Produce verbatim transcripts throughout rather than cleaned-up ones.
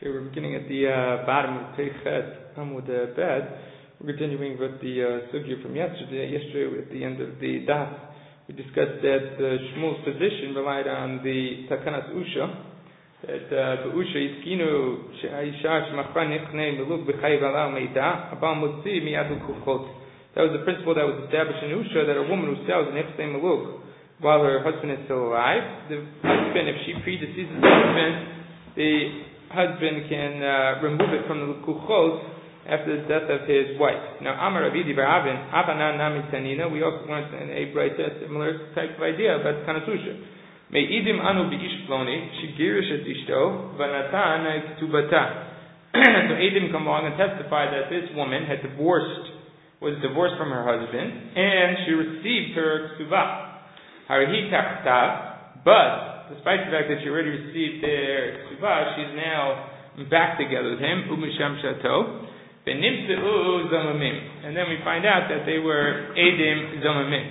Okay, we're beginning at the uh, bottom of Peichet Amud Bed. We're continuing with the uh, sugya from yesterday. Yesterday, at the end of the daf, we discussed that uh, Shmuel's position relied on the Takanas Usha. That Usha Iskinu She'aisha Shemachra Nichne Meluk B'Chayiv Alal Meida Abal Mutzi Miyadu Kuchot. That was the principle that was established in Usha, that a woman who sells an Nichne Meluk while her husband is still alive, the husband, if she predeceases the husband, the husband can uh, remove it from the kuchot after the death of his wife. Now, Amar Avidi Baravin, Avana Nami Tanina, we also learned in a brighter similar type of idea about Kanatusha. May idim anu bi'ish ploni, shigirish et ishto, vanatan ktubata. So Edim come along and testify that this woman had divorced, was divorced from her husband, and she received her ktubah. Harihi taktav, but despite the fact that she already received their ksubah, she's now back together with him. Umisham shato, benimtzeu zamamim, and then we find out that they were edim zamamim.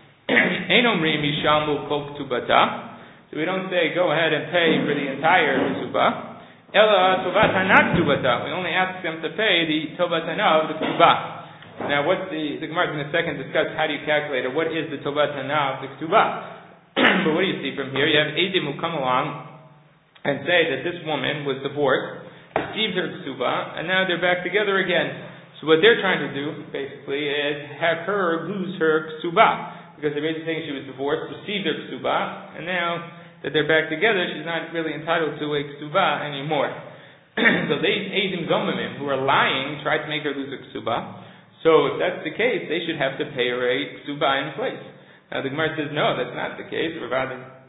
Enomrim yishalmu kol ktubata. So we don't say go ahead and pay for the entire ksubah. Ela tovat hana ktubata. We only ask them to pay the tovat hana of the ksubah. Now, what's the the Gemara is going to second discuss how do you calculate it? What is the tovat hana of the ksubah? But what do you see from here? You have Edim who come along and say that this woman was divorced, received her ksubah, and now they're back together again. So what they're trying to do, basically, is have her lose her ksubah, because they're basically saying she was divorced, received her ksubah, and now that they're back together, she's not really entitled to a ksubah anymore. So these Edim Zomimim, who are lying, try to make her lose her ksubah. So if that's the case, they should have to pay her a ksubah in place. Now the Gemara says, no, that's not the case. Rav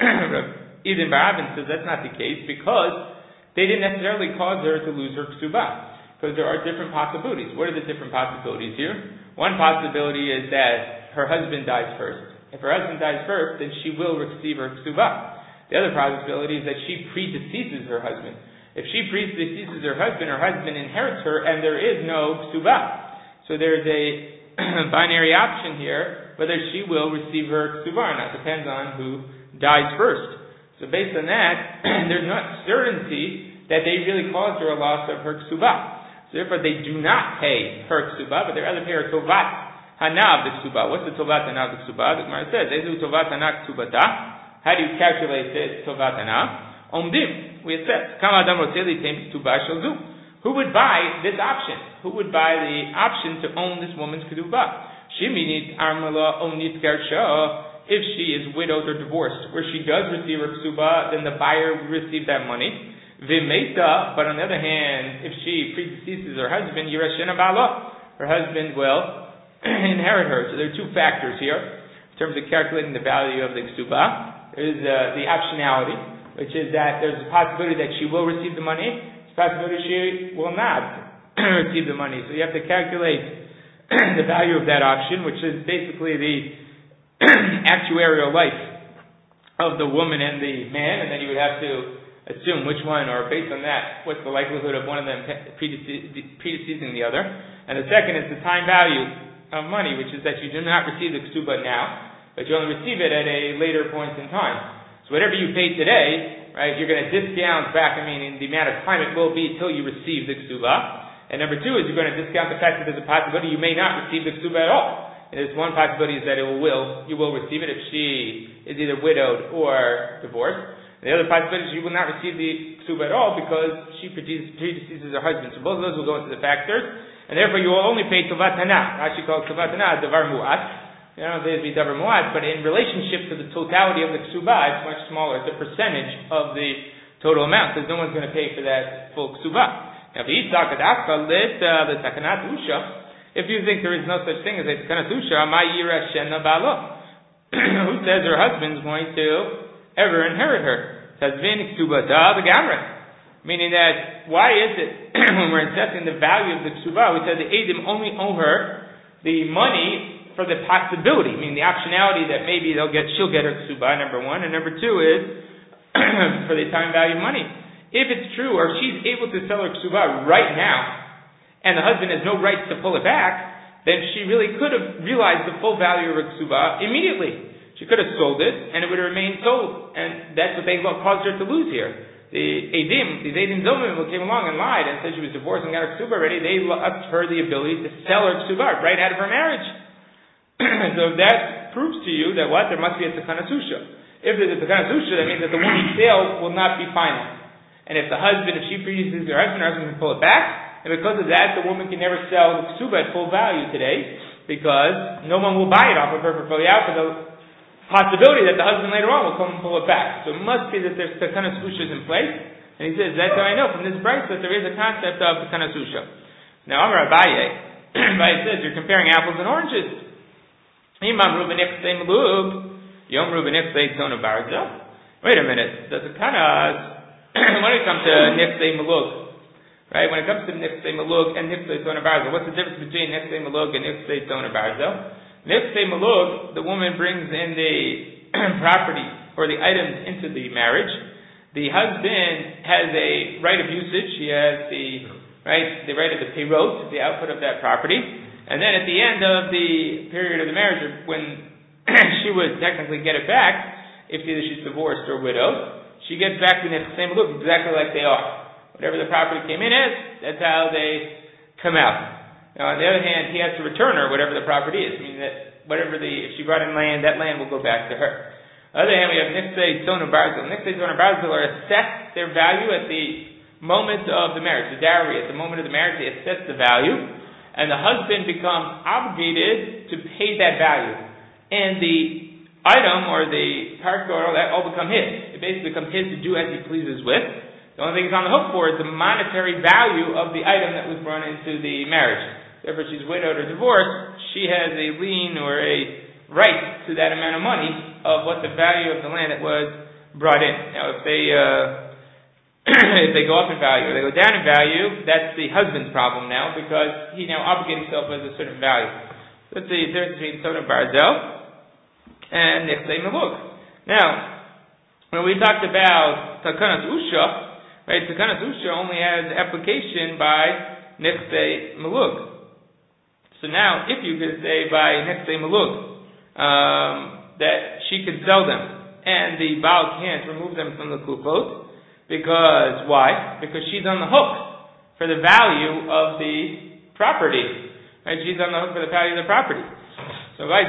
Idin Baravin says that's not the case because they didn't necessarily cause her to lose her ksubah. Because there are different possibilities. What are the different possibilities here? One possibility is that her husband dies first. If her husband dies first, then she will receive her ksubah. The other possibility is that she predeceases her husband. If she predeceases her husband, her husband inherits her and there is no ksubah. So there's a binary option here, whether she will receive her ksubah or not. Depends on who dies first. So based on that, there's not certainty that they really caused her a loss of her ksubah. So therefore they do not pay her ksubah, but they rather pay her tovat hana of the ksubah. What's the tovat hana of the ksubah? The Gemara says, Ezu tovat hana ksubata. How do you calculate this tovat hana? Omdim. We said, Kama adam roteli tem ktubah shalzu. Who would buy this option? Who would buy the option to own this woman's ketubah? Shiminit armala onit garsha. If she is widowed or divorced, where she does receive her ketubah, then the buyer will receive that money. Vimeta, but on the other hand, if she predeceases her husband, yirashena bala, her husband will inherit her. So there are two factors here in terms of calculating the value of the ketubah. There is uh, the optionality, which is that there's a possibility that she will receive the money. Possibility she will not receive the money. So you have to calculate the value of that option, which is basically the actuarial life of the woman and the man, and then you would have to assume which one, or based on that, what's the likelihood of one of them predeceasing the other. And the second is the time value of money, which is that you do not receive the ksubah now, but you only receive it at a later point in time. So whatever you pay today, right, you're going to discount back, I mean, in the amount of time it will be until you receive the ksubah. And number two is you're going to discount the fact that there's a possibility you may not receive the ksubah at all. And there's one possibility is that it will, you will receive it if she is either widowed or divorced. And the other possibility is you will not receive the ksubah at all because she predeceases her husband. So both of those will go into the factors. And therefore you will only pay tovat hana. Rashi calls tovat hana davar mu'at. You know, there's be davar mu'at, but in relationship to the totality of the ksubah, it's much smaller. It's a percentage of the total amount, because no one's going to pay for that full ksubah. Now, the takanat usha, if you think there is no such thing as a takanat usha, ma yirashena balo. Who says her husband's going to ever inherit her? Tazvin ksubata b'gamra. Meaning that, why is it, when we're assessing the value of the ksubah, we said the Edim only owe her the money for the possibility, meaning the optionality that maybe they'll get, she'll get her ksubah, number one, and number two is for the time value of money. If it's true, or she's able to sell her ksubah right now, and the husband has no rights to pull it back, then she really could have realized the full value of her ksubah immediately. She could have sold it, and it would have remained sold, and that's what they caused her to lose here. the Eidim, these Eidim Zomim who came along and lied and said she was divorced and got her ksuba already, they left her the ability to sell her ksuba right out of her marriage. So that proves to you that what? There must be a Takana Susha. If there's a Takana Susha, that means that the woman's sale will not be final. And if the husband, if she freezes her husband, her husband can pull it back, and because of that, the woman can never sell the ksuba at full value today, because no one will buy it off of her for fully out for the possibility that the husband later on will come and pull it back. So it must be that there's Takana Susha in place. And he says, that's how I know from this price that there is a concept of Takana Susha. Now, Amar Abaye, Abaye says, you're comparing apples and oranges. Imam Ruben Ichsei Malub, Yom Ruben Ichsei Tzona Barza. Wait a minute, does it kind of, when it comes to Nichsei Malug, right, when it comes to Nichsei Malug and Nichsei Tzona Barza, what's the difference between Nichsei Malug and Nichsei Tzona Barza? Nichsei Malug, the woman brings in the property or the items into the marriage. The husband has a right of usage. He has the right, the right of the peirot, the output of that property. And then at the end of the period of the marriage, when she would technically get it back, if either she's divorced or widowed, she gets back the Nichsei Malug exactly like they are. Whatever the property came in as, that's how they come out. Now, on the other hand, he has to return her whatever the property is. I mean, that whatever the, if she brought in land, that land will go back to her. On the other hand, we have Nichsei Tzona Barzil. Nichsei Tzona Barzil are assessed their value at the moment of the marriage, the dowry. At the moment of the marriage, they assess the value, and the husband becomes obligated to pay that value. And the item or the parka or all that all become his. It basically becomes his to do as he pleases with. The only thing he's on the hook for is the monetary value of the item that was brought into the marriage. Therefore, if she's widowed or divorced, she has a lien or a right to that amount of money of what the value of the land that was brought in. Now, if they uh, if they go up in value or they go down in value, that's the husband's problem now, because he now obligates himself as a certain value. That's the difference between Tzona Barzel and Nichsei Malug. Now, when we talked about Takanas Usha, right? Takanas Usha only has application by Nichsei Malug. So now, if you could say by Nichsei Malug um, that she could sell them, and the Baal can't remove them from the Klufot, because why? Because she's on the hook for the value of the property. Right? She's on the hook for the value of the property. So who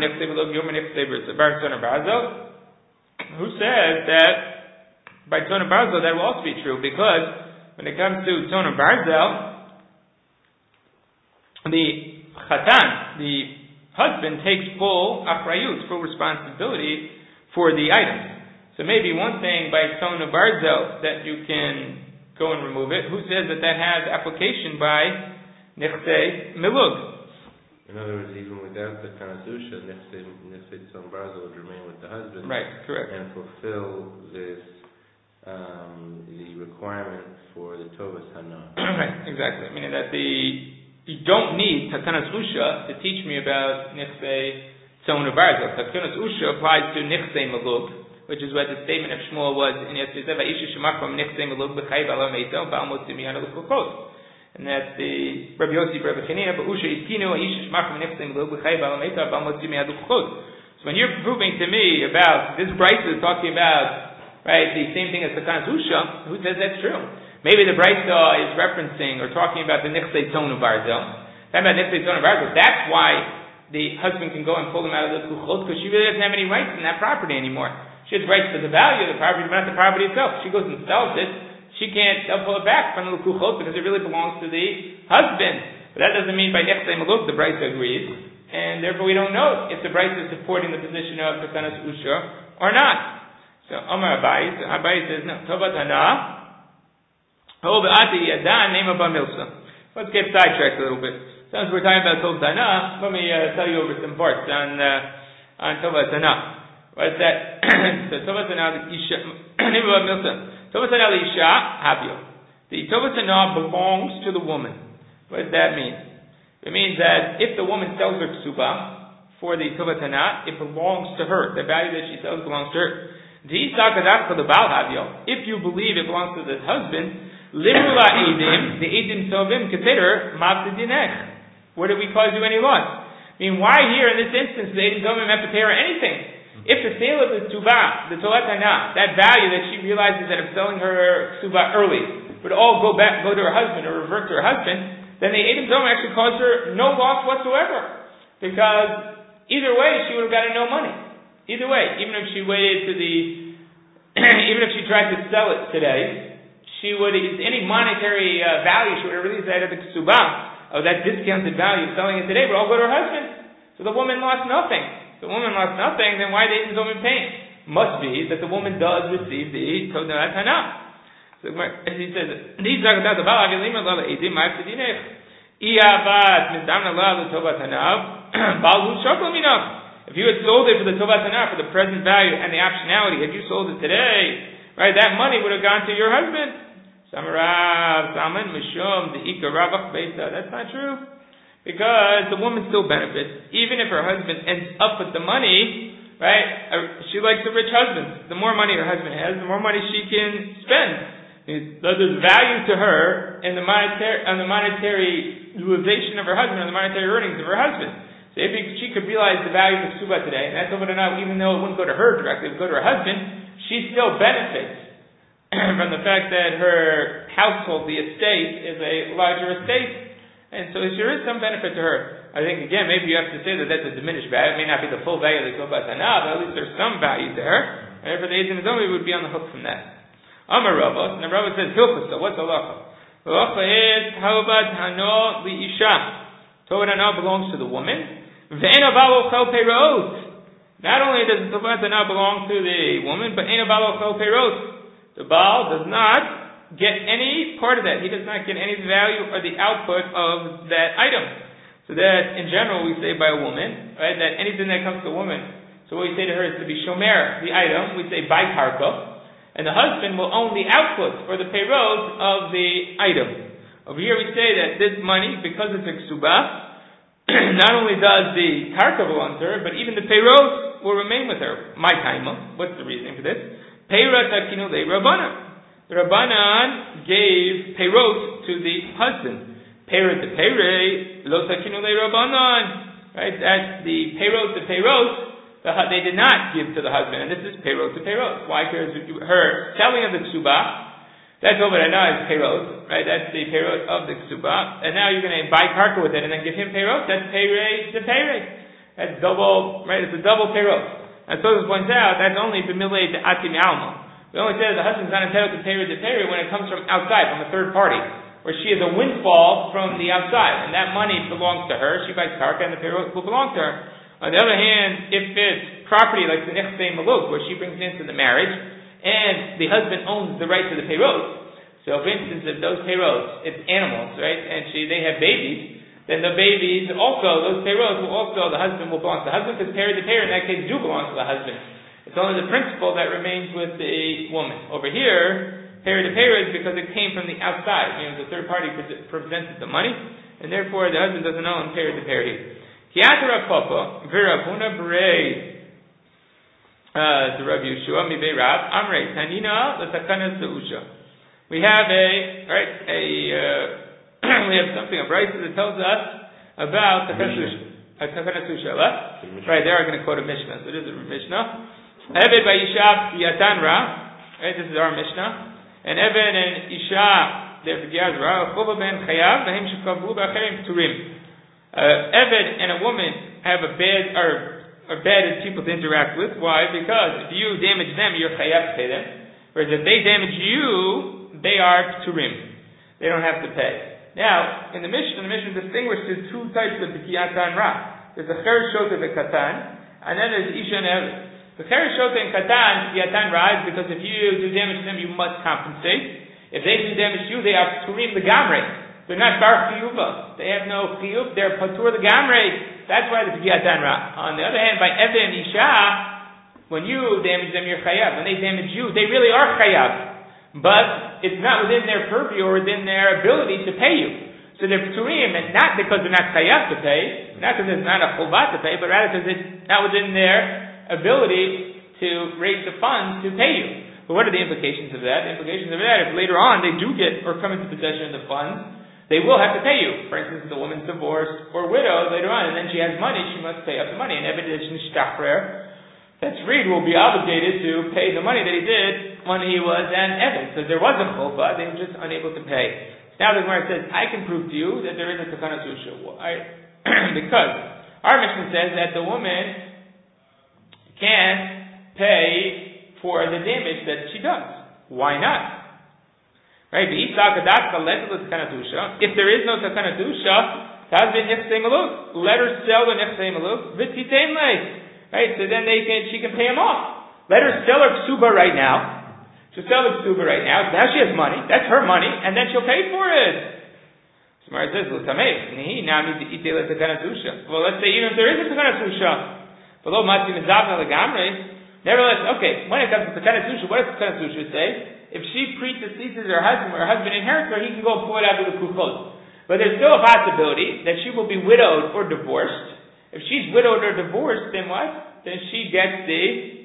says that by Tzona Barzel that will also be true, because when it comes to Tzona Barzel, the Chatan, the husband, takes full achrayut, full responsibility for the items. So maybe one thing by Tzona Barzel that you can go and remove it. Who says that that has application by Nichsei Milug? In other words, even without the Kanasusha, Nichsei Tzona Barzel would remain with the husband. Right, correct. And fulfill this, um, the requirement for the Tovas Hana. Right, exactly. Meaning that the you don't need Takanas Usha to teach me about Nichsei Tzona Barzel. Takanas Usha applies to Nichsei Malug, which is what the statement of Shmuel was in Yosef Va'isha Shemach from Nichsei Malug b'Chai Bala Meito Ba'al Motzimi Yana L'Chokot. And that's the Rabbi Yossi Rabbi Chanina Ba'usha Iskinu Aisha Shemach from Nichsei Malug b'Chai Bala Meito Ba'al Motzimi Yana L'Chokot. So when you're proving to me about this Bryce is talking about right the same thing as Takanas Usha, who says that's true? Maybe the Brisa is referencing or talking about the Nichsei Tzona Barzel. Talking about Nichsei Tzona Barzel. That's why the husband can go and pull them out of the Kuchot, because she really doesn't have any rights in that property anymore. She has rights to the value of the property, but not the property itself. She goes and sells it. She can't, they'll pull it back from the Kuchot because it really belongs to the husband. But that doesn't mean by Nichsei Maluk the Brisa agrees. And therefore we don't know if the Brisa is supporting the position of Takanas Usha or not. So Omar Abai, so Abai says, no, Tovat Hana. Let's get sidetracked a little bit. Since we're talking about Tov Dana, let me uh, tell you over some parts on uh, on Tov Dana. What is that? So Tov Dana Isha. Tov Dana Isha Habyo. The Tov Dana belongs to the woman. What does that mean? It means that if the woman sells her ksuba for the Tov Dana, it belongs to her. The value that she sells belongs to her. If you believe it belongs to the husband, Limula Edim, the Edim Sovim, consider Mavsid Yinech. Where did we cause you any loss? I mean, why here in this instance the Edim Sovim have to pay her anything? If the sale of the ksuba, the tolat hana, that value that she realizes that of selling her ksuba early, would all go back, go to her husband or revert to her husband, then the Eidim Zom actually caused her no loss whatsoever. Because either way, she would have gotten no money. Either way, even if she waited to the, even if she tried to sell it today, she would, any monetary uh, value she would have released out of the ksuba, of that discounted value of selling it today, would all go to her husband. So the woman lost nothing. The woman lost nothing, then why the Eidim Zom in pain? Must be that the woman does receive the Todat Hana. So as he says, these Zagadat Abal Avilim Allah Eidim Ma'afidinech. Iavat Mizdamna Allah Tobat Hana Balu Shokol Minach. If you had sold it for the Tobat Hana, for the present value and the optionality, had you sold it today, right, that money would have gone to your husband. Samarav Salman Mishum the Ika Ravach Beita. That's not true. Because the woman still benefits. Even if her husband ends up with the money, right, she likes a rich husband. The more money her husband has, the more money she can spend. There's value to her in the monetary, on the monetary utilization of her husband, on the monetary earnings of her husband. So if she could realize the value of the ksuba today, and that's over to now, even though it wouldn't go to her directly, it would go to her husband, she still benefits from the fact that her household, the estate, is a larger estate. And so there is some benefit to her. I think, again, maybe you have to say that that's a diminished value. It may not be the full value of the Tobat Hana, but at least there's some value to her. And therefore the Eidim Zom would be on the hook from that. Amar Rava, and the Rava says, Hilchus, so what's halacha? Halacha is, Tobat Hana li Isha. Tobat Hana belongs to the woman. Ve'ena balo chel peirot. Not only does the Tobat Hana belong to the woman, but ena balo chel peirot. The Baal does not get any part of that. He does not get any value or the output of that item. So that, in general, we say by a woman, right, that anything that comes to a woman, so what we say to her is to be shomer, the item, we say by karka, and the husband will own the output or the peirot of the item. Over here we say that this money, because it's a ksuba, not only does the karka belong to her, but even the peirot will remain with her. My taima, what's the reasoning for this? Peirot takinu le rabbanan. The Rabbanan gave peirot to the husband. Peirot to peirot, lo takinu le Rabbanan. Right? That's the peirot to peirot, the, they did not give to the husband. And this is peirot to peirot. Why? Because her selling of the ksuba, that's over there now is peirot, right? That's the peirot of the ksuba. And now you're going to buy karka with it and then give him peirot. That's peirot to peirot. That's double, right? It's a double peirot. And so this points out, that's only b'milei to atim alma. We only say that the husband's not entitled to peirot to peirot when it comes from outside, from a third party, where she has a windfall from the outside, and that money belongs to her. She buys karka, and the peirot will belong to her. On the other hand, if it's property like the nechsei maluk, where she brings into the marriage, and the husband owns the right to the peirot. So, for instance, if those peirots, it's animals, right, and she they have babies, then the babies also, those peirots will also, the husband will belong to the husband, because peirot to peirot in that case do belong to the husband. It's only the principle that remains with the woman. Over here, peirot to peirot is because it came from the outside. You know, the third party pre- presented the money, and therefore the husband doesn't own peirot to peirot. Kiatara papa v'Ravuna b'rei the Rav Yeshua mi Rav Amrei Tanina l'takana seusha. We have a right a uh, we have something a brayso that tells us about takana seusha. Right, they are going to quote a Mishnah. So this is a Mishnah. Eved by Isha Yatan Ra. Right, this is our Mishnah. And Eved and Isha, they're together. Chuba ben Chayav, Vahim Shekavu B'Acherim Turim. Eved and a woman have a bad or are bad people to interact with. Why? Because if you damage them, you're Chayav to pay them. Whereas if they damage you, they are Turim. They don't have to pay. Now, in the Mishnah, the Mishnah distinguishes two types of Yatan Ra. There's a Cher Shota V'Katan, and then there's Isha and Eved. The Cheresh Shota and Katan, Yatan Ra, is because if you do damage to them, you must compensate. If they do damage to you, they are Turim the Gamre. They're not Bar Chiyuva. They have no Chiyuv, they're Patur the Gamre. That's why the Yatan Ra. On the other hand, by Eved and Isha, when you damage them, you're Chayav. When they damage you, they really are Chayav. But it's not within their purview or within their ability to pay you. So they're Turim, and not because they're not Chayav to pay, not because it's not a Chovat to pay, but rather because it's not within their ability to raise the funds to pay you. But what are the implications of that? The implications of that, if later on they do get or come into possession of the funds, they will have to pay you. For instance, if the woman's divorced or widowed later on, and then she has money, she must pay up the money. And evidence nishtachrer that's freed will be obligated to pay the money that he did when he was an Eved. So there was a chova, they were just unable to pay. Now the Gemara says, I can prove to you that there is a Takana Susha. Why? Because our Mishnah says that the woman can't pay for the damage that she does. Why not? Right? If there is no Takana Susha, let her sell the Nechsei Maluk, right? So then they can, she can pay him off. Let her sell her ksuba right now. She'll sell the ksuba right now. Now she has money. That's her money, and then she'll pay for it. Gemara says, well, let's say even if there is a Takana Susha, nevertheless, okay, when it comes to Takana Susha, what does Takana Susha say? If she predeceases her husband, or her husband inherits her, he can go and pull it out of the kuchot. But there's still a possibility that she will be widowed or divorced. If she's widowed or divorced, then what? Then she gets the,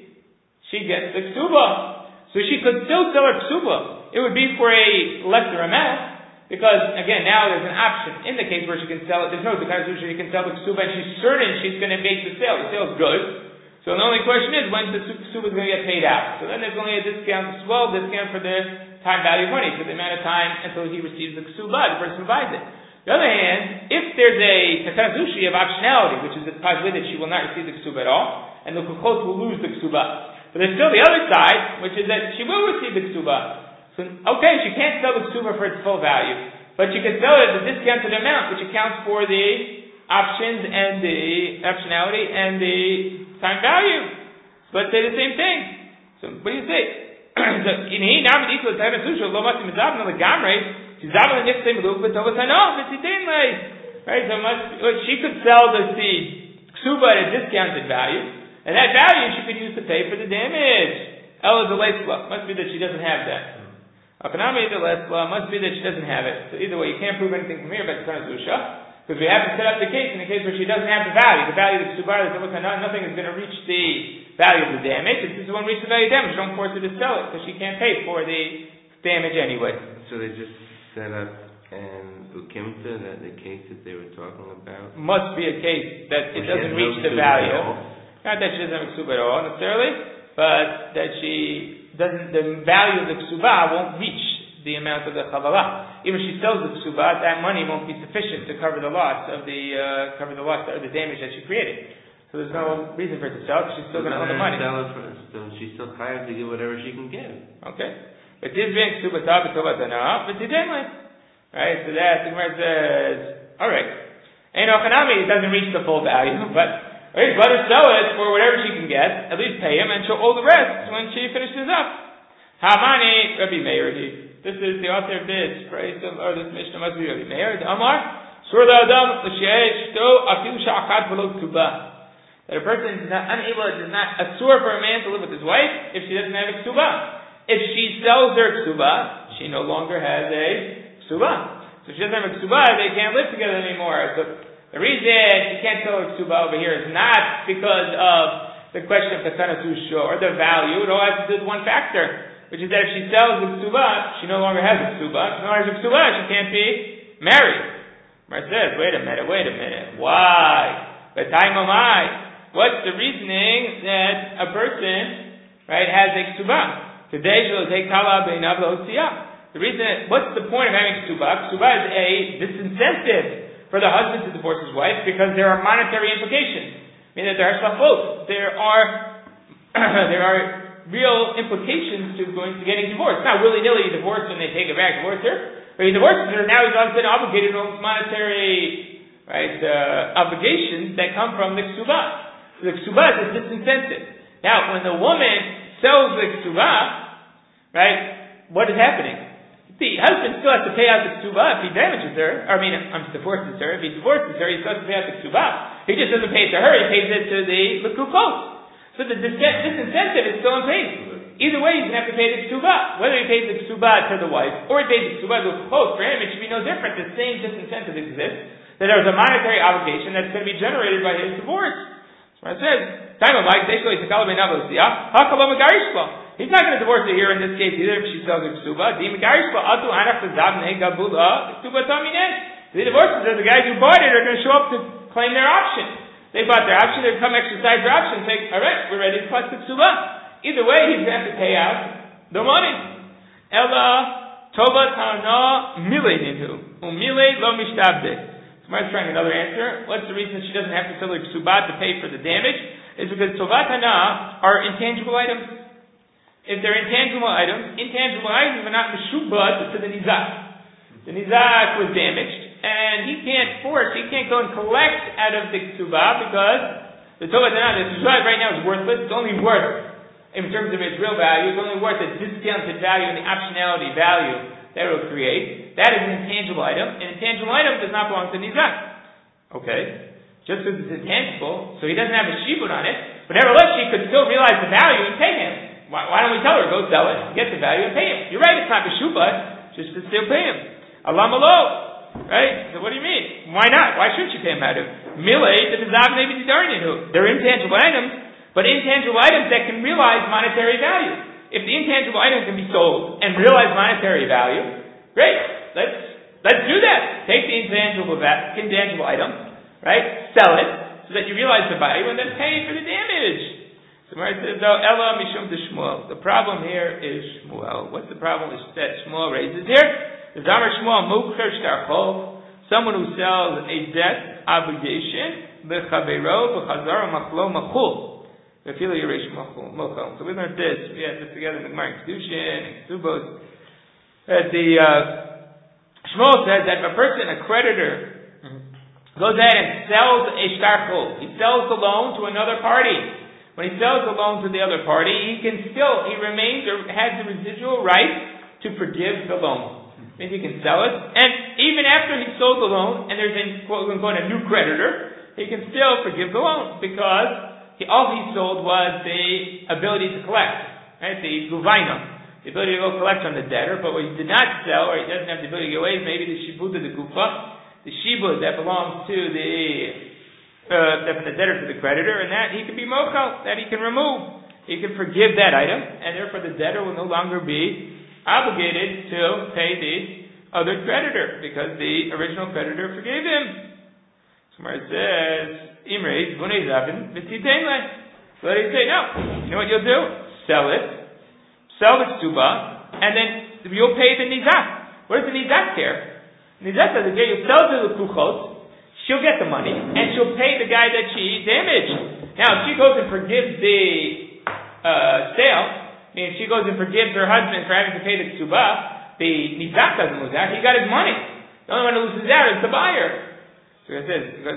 she gets the ksuba. So she could still sell her ksuba. It would be for a lesser amount, because again, now there's an option. In the case where she can sell it, there's no Takana Susha, she can sell the ksuba, and she's certain she's going to make the sale. The sale's good. So the only question is, when the ksuba is going to get paid out. So then there's only a discount, a swell discount for the time value of money, for the amount of time until he receives the ksuba, the person who buys it. On the other hand, if there's a Takana Susha of optionality, which is the possibility that she will not receive the ksuba at all, and the kuchot will lose the ksuba. But there's still the other side, which is that she will receive the ksuba. So, okay, she can't sell the ksuba for its full value, but she can sell it at the discounted amount, which accounts for the options and the optionality and the time value. So let's say the same thing. So what do you say? So in he now with equal Takana Susha, lo mati mizabna legamre, she'zabna nifsei meluk b'tovas hanof, v'titein lei. Right? So must, she could sell the seed ksuba at a discounted value. And that value she could use to pay for the damage. Ella the lesla must be that she doesn't have that. Akanami the lesla must be that she doesn't have it. So either way, you can't prove anything from here about Takana Susha, because we have to set up the case in the case where she doesn't have the value. The value of the ksuba, nothing is going to reach the value of the damage. If this one reaches the value of damage, don't force her to sell it, because she can't pay for the damage anyway. So they just set up an ukimta, that the case that they were talking about must be a case that it well, doesn't reach no the value. Not that she doesn't have a ksuba at all necessarily, but that she doesn't, the value of the ksuba won't reach the amount of the chavala. Even if she sells the ksuba, that money won't be sufficient to cover the loss of the uh, cover the loss or the damage that she created. So there's no reason for her to sell it. She's still going to own the money. Sell it for, so she's still chayav to give whatever she can give. Okay, but this being ksuba tab ksuba dana, but right. So that the Gemara says, all right, ain't no chanami, it doesn't reach the full value, but. Right, let her sell it for whatever she can get, at least pay him, and she'll owe the rest when she finishes up. Hamani, Rabbi Meir, this is the author of this, praise of, or this Mishnah must be Rabbi Meir, the Amar, Sur Adam, L'Sheish, To, Afil Sha'achad V'lo K'tuba. That a person is not unable, it is not a sur for a man to live with his wife if she doesn't have a k'tuba. If she sells her k'tuba, she no longer has a k'tuba. So if she doesn't have a k'tuba, they can't live together anymore. So, the reason she can't sell her k'tuba over here is not because of the question of Takana Susha or the value. It all has to do with one factor, which is that if she sells the k'tuba, she no longer has a k'tuba. If she no longer has a k'tuba, she can't be married. Mar says, wait a minute, wait a minute. Why? But time am I. What's the reasoning that a person, right, has a k'tuba? Today she'll take kala beinav l'otziyah. The reason, what's the point of having k'tuba? K'tuba is a disincentive for the husband to divorce his wife, because there are monetary implications. Meaning that there are shlachot. There are there are real implications to going to getting divorced. Not willy nilly you divorce and they take it back, divorce her. But he divorces her, now he's been obligated to monetary right uh, obligations that come from the k'suba. The k'suba is a disincentive. Now, when the woman sells the k'suba, right, what is happening? The husband still has to pay out the k'tuba if he damages her. Or, I mean, um, divorces her. If he divorces her, he still has to pay out the k'tuba. He just doesn't pay it to her, he pays it to the lekukot. So the dis- disincentive is still in place. Either way, he's going to have to pay the k'tuba. Whether he pays the k'tuba to the wife, or he pays the k'tuba to the lekukot, for him it should be no different. The same disincentive exists. That there is a monetary obligation that's going to be generated by his divorce. That's what it says. Time of like, basically, it's a kalabay navosiyah. Hakalo megarishla. He's not going to divorce her here in this case either if she sells her k'tuba. The divorces her, the guys who bought it are going to show up to claim their option. They bought their option, they'd come exercise their option and say, all right, we're ready to collect the ksuba. Either way, he's going to have to pay out the money. Ella tovat hana milei nidu. Umilei lo mishtabde. Somebody's trying another answer. What's the reason she doesn't have to sell her ksuba to pay for the damage? It's because tovat hana are intangible items. If they're intangible items, intangible items are not meshubad to the nizak. The nizak was damaged, and he can't force, he can't go and collect out of the ksuba because the tovat hana, the ksuba right now is worthless. It's only worth, in terms of its real value, it's only worth the discounted value and the optionality value that it will create. That is an intangible item. An intangible item does not belong to nizak. Okay? Just because it's intangible, so he doesn't have a shibud on it, but nevertheless, she could still realize the value and pay him. Why, why don't we tell her, go sell it, get the value, and pay him? You're right, it's not b'shubad, just to still pay him. Alam alo. Right? So what do you mean? Why not? Why shouldn't you pay him out of? Milei, the mizav maybe didarninu. They're intangible items, but intangible items that can realize monetary value. If the intangible item can be sold and realize monetary value, great. Let's let's do that. Take the intangible va- intangible item, right? Sell it so that you realize the value, and then pay for the damage. So Gemara says, though, Ella mishum de Shmuel. The problem here is Shmuel. What's the problem that Shmuel raises here? The Zamar Shmuel mukher shtarchov, someone who sells a debt obligation, b'chabeiro b'chazar machlo machul. So we learned this. We had this together in the Gemara in Kedushin and Ketubos. That the uh, Shmuel says that if a person, a creditor, goes ahead and sells a shtarchov, he sells the loan to another party. When he sells the loan to the other party, he can still, he remains or has the residual right to forgive the loan. Means he can sell it, and even after he sold the loan, and there's a, quote unquote, a new creditor, he can still forgive the loan because he, all he sold was the ability to collect, right? The guvaina, the ability to go collect on the debtor. But what he did not sell, or he doesn't have the ability to get away, is maybe the shibud of the gufa, the shibud that belongs to the uh, from the debtor to the creditor, and that he can be mochel, that he can remove, he can forgive that item, and therefore the debtor will no longer be obligated to pay the other creditor because the original creditor forgave him. Somewhere it says, Imre, Bunei Zavin, V'titein. What do you say? No. You know what you'll do? Sell it, sell the ksuba, and then you'll pay the nizak. What does the nizak care? Nizak doesn't care. You'll sell to the kuchot, she'll get the money, and she'll pay the guy that she damaged. Now, if she goes and forgives the uh, sale, meaning she goes and forgives her husband for having to pay the ksuba, the nizak doesn't lose out. He got his money. The only one who loses out is the buyer. So it says, because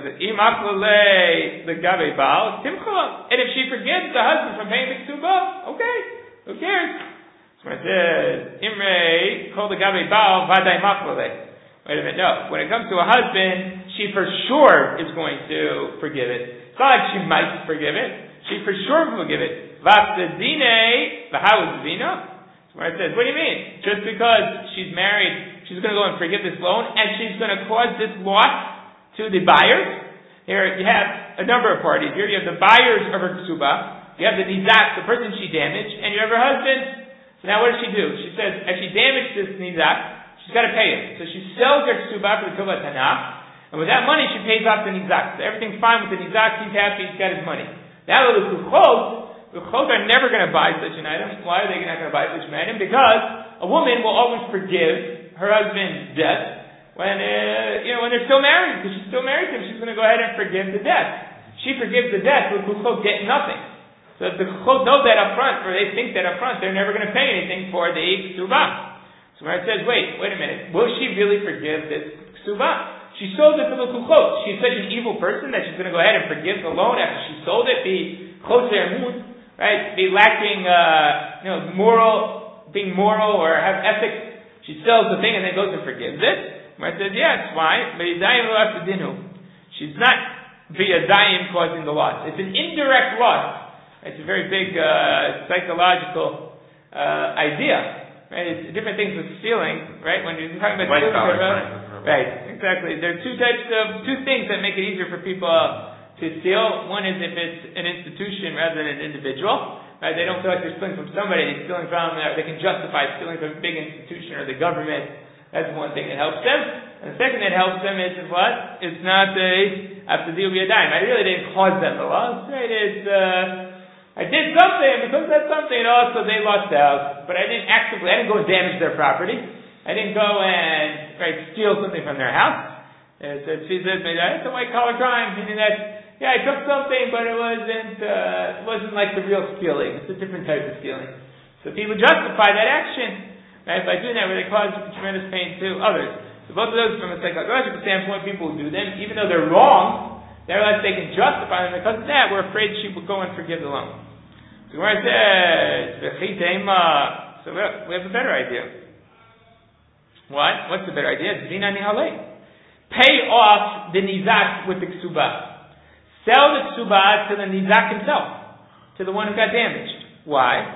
the gabe baal timcha. And if she forgives the husband from paying the ksuba, okay, who cares? So it says, Imre called the gabe baal vaday machlele. Wait a minute, no. When it comes to a husband, she for sure is going to forgive it. It's not like she might forgive it. She for sure will forgive it. V'atzadine, v'ha'uzdina. So where it says, what do you mean? Just because she's married, she's going to go and forgive this loan, and she's going to cause this loss to the buyers. Here you have a number of parties. Here you have the buyers of her ksuba, you have the nizak, the person she damaged, and you have her husband. So now what does she do? She says, as she damaged this nizak, she's got to pay him. So she sells her ksuba for the tovat hana, and with that money she pays off the nizak. So everything's fine with the nizak, he's happy, he's got his money. Now the kuchot, the kuchot are never going to buy such an item. Why are they not going to buy such an item? Because a woman will always forgive her husband's debt when uh, you know when they're still married, because she's still married to him. She's going to go ahead and forgive the debt. She forgives the debt, so the kuchot get nothing. So if the kuchot know that up front, or they think that up front, they're never going to pay anything for the ksuba. So when it says, wait, wait a minute, will she really forgive this ksuba? She sold it to the kuchot. She's such an evil person that she's going to go ahead and forgive the loan after she sold it, be choser moon, right? Be lacking, uh, you know, moral, being moral or have ethics. She sells the thing and then goes and forgives it. Where it says, yes, why? She's not via daim causing the loss. It's an indirect loss. It's a very big uh, psychological uh, idea. Right? It's different things with stealing, right? When you're talking about White stealing, collar, right? right? Exactly. There are two types of two things that make it easier for people to steal. One is if it's an institution rather than an individual. Right? They don't feel like they're stealing from somebody. They're stealing from. They can justify stealing from a big institution or the government. That's one thing that helps them. And the second that helps them is what? It's not a after deal be a dime. I really didn't cause them the loss, right? It's uh, I did something because that's something, and also they lost out. But I didn't actively, I didn't go and damage their property. I didn't go and right steal something from their house. And so she says, it's a white collar crime, meaning that yeah, I took something, but it wasn't uh, it wasn't like the real stealing. It's a different type of stealing. So people justify that action, right, by doing that, where they cause tremendous pain to others. So both of those, from a psychological standpoint, people who do them, even though they're wrong, nevertheless they can justify them because of that. We're afraid she will go and forgive the loan. So where it says, so we have a better idea. What? What's the better idea? Zina nihalei. Pay off the nizak with the ksuba. Sell the ksuba to the nizak himself, to the one who got damaged. Why?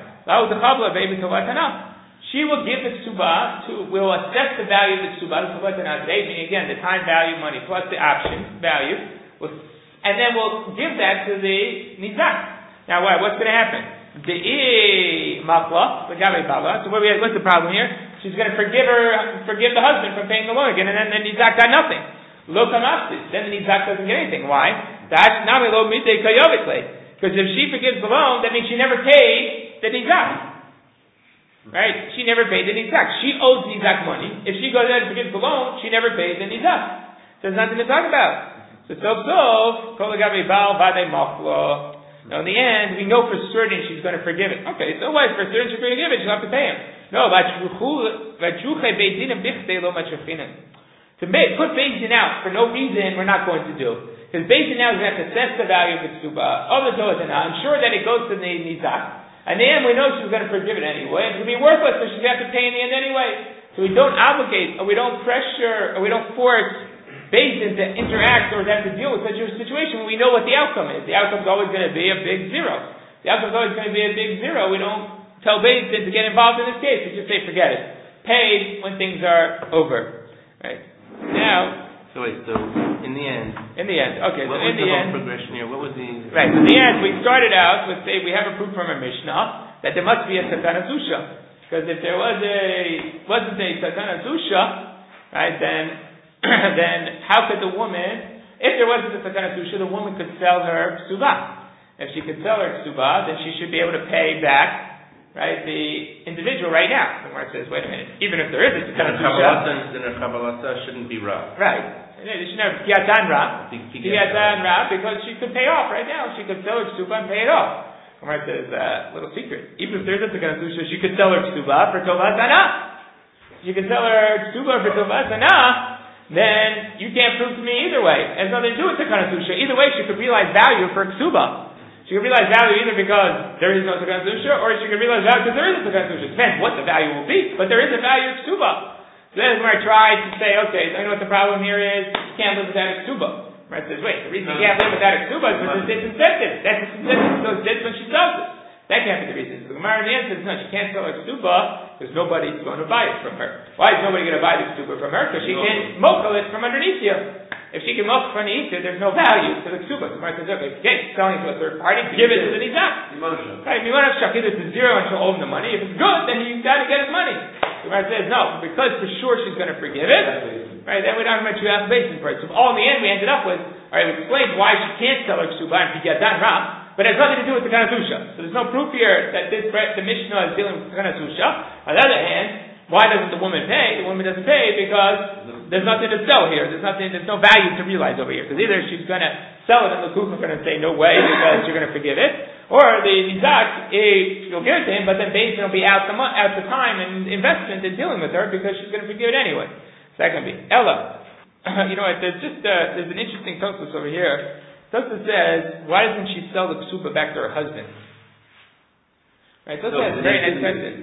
She will give the ksuba to, will assess the value of the ksuba, meaning again the time value, money plus the option value, and then we'll give that to the nizak. Now, why? What's going to happen? The e makla, the gabe bala. So what we have, what's the problem here? She's going to forgive her, forgive the husband from paying the loan again, and then the nizak got nothing. Lo kamafsis. Then the nizak doesn't get anything. Why? Because if she forgives the loan, that means she never paid the nizak. Right? She never paid the nizak. She owes nizak money. If she goes ahead and forgives the loan, she never pays the nizak. So there's nothing to talk about. So so so now in the end, we know for certain she's going to forgive it. Okay, so what? For certain she's going to forgive it, she'll have to pay him. No, to make, put Beis Din out for no reason, we're not going to do. Because Beis Din now is going to have to assess the value of the ksuba, of the toatana, ensure that it goes to the nizak. And in the end, we know she's going to forgive it anyway. It's going to be worthless, so she's going to have to pay in the end anyway. So we don't obligate, or we don't pressure, or we don't force Beis Din to interact or to have to deal with such a situation when we know what the outcome is. The outcome's always going to be a big zero. The outcome's always going to be a big zero. We don't tell Beis Din to get involved in this case. We just say, forget it. Paid when things are over. Right? Now, so wait, so in the end, in the end, okay. What so was in the, the whole end, progression here? What was the right? So in the end, we started out with say we have a proof from a Mishnah that there must be a Satana Zusha, because if there was a wasn't a Satana Zusha, right? Then then how could the woman, if there wasn't a Satana Zusha, the woman could sell her ksuba. If she could sell her ksuba, then she should be able to pay back. Right, the individual right now. The Gemara says, wait a minute, even if there is a Satana Zusha, then her Kabbalah shouldn't be ra. Right. She should have Piyatan ra. Piyatan ra, because she could pay off right now. She could sell her ksuba and pay it off. The Gemara says, uh, little secret. Even if there is a Satana Zusha, she could sell her ksuba for Tovas Hana. She could sell her ksuba for Tovas Hana, then you can't prove to me either way. It has nothing to do with Satana Zusha. Either way, she could realize value for ksuba. She can realize value either because there is no Sakana Zusha, or she can realize value because there is a Sakana Zusha. Depends what the value will be, but there is a value of ksuba. So then Gemara tries to say, okay, so you know what the problem here is? You can't live without a ksuba. Gemara says, wait, the reason you can't live without a ksuba is because it's disincentive. That's the disincentive, so it's dead when she sells it. That can't be the reason. So the Gemara in the end says, no, she can't sell her ksuba because nobody's going to buy it from her. Why is nobody going to buy the ksuba from her? Because she can mochel it from underneath you. If she can mochel from underneath you, there's no value to the ksuba. So the Gemara says, okay, again, selling it to a third party, give it to the nizak. Right, Mimon Shach, either to zero and she'll owe him the money. If it's good, then he's got to get his money. The Gemara says, no, because for sure she's going to forgive it. Right, then we don't have much to ask basin for it. So all in the end, we ended up with, alright, we explained why she can't sell her ksuba and Piyatan ra, but it has nothing to do with the Sakana Zusha. So there's no proof here that this the Mishnah is dealing with the Sakana Zusha. On the other hand, why doesn't the woman pay? The woman doesn't pay because there's nothing to sell here. There's nothing. There's no value to realize over here. Because either she's going to sell it, and the Kuf is going to say no way because you're going to forgive it, or the Nizak, you'll give it to him, but then Beis Din will be out the mo- out the time and investment in dealing with her because she's going to forgive it anyway. So that can be Ella. You know what? There's just uh, there's an interesting Tosfos over here. Tosfos says, why doesn't she sell the ksuba back to her husband? Right, Tosfos has a very nice question.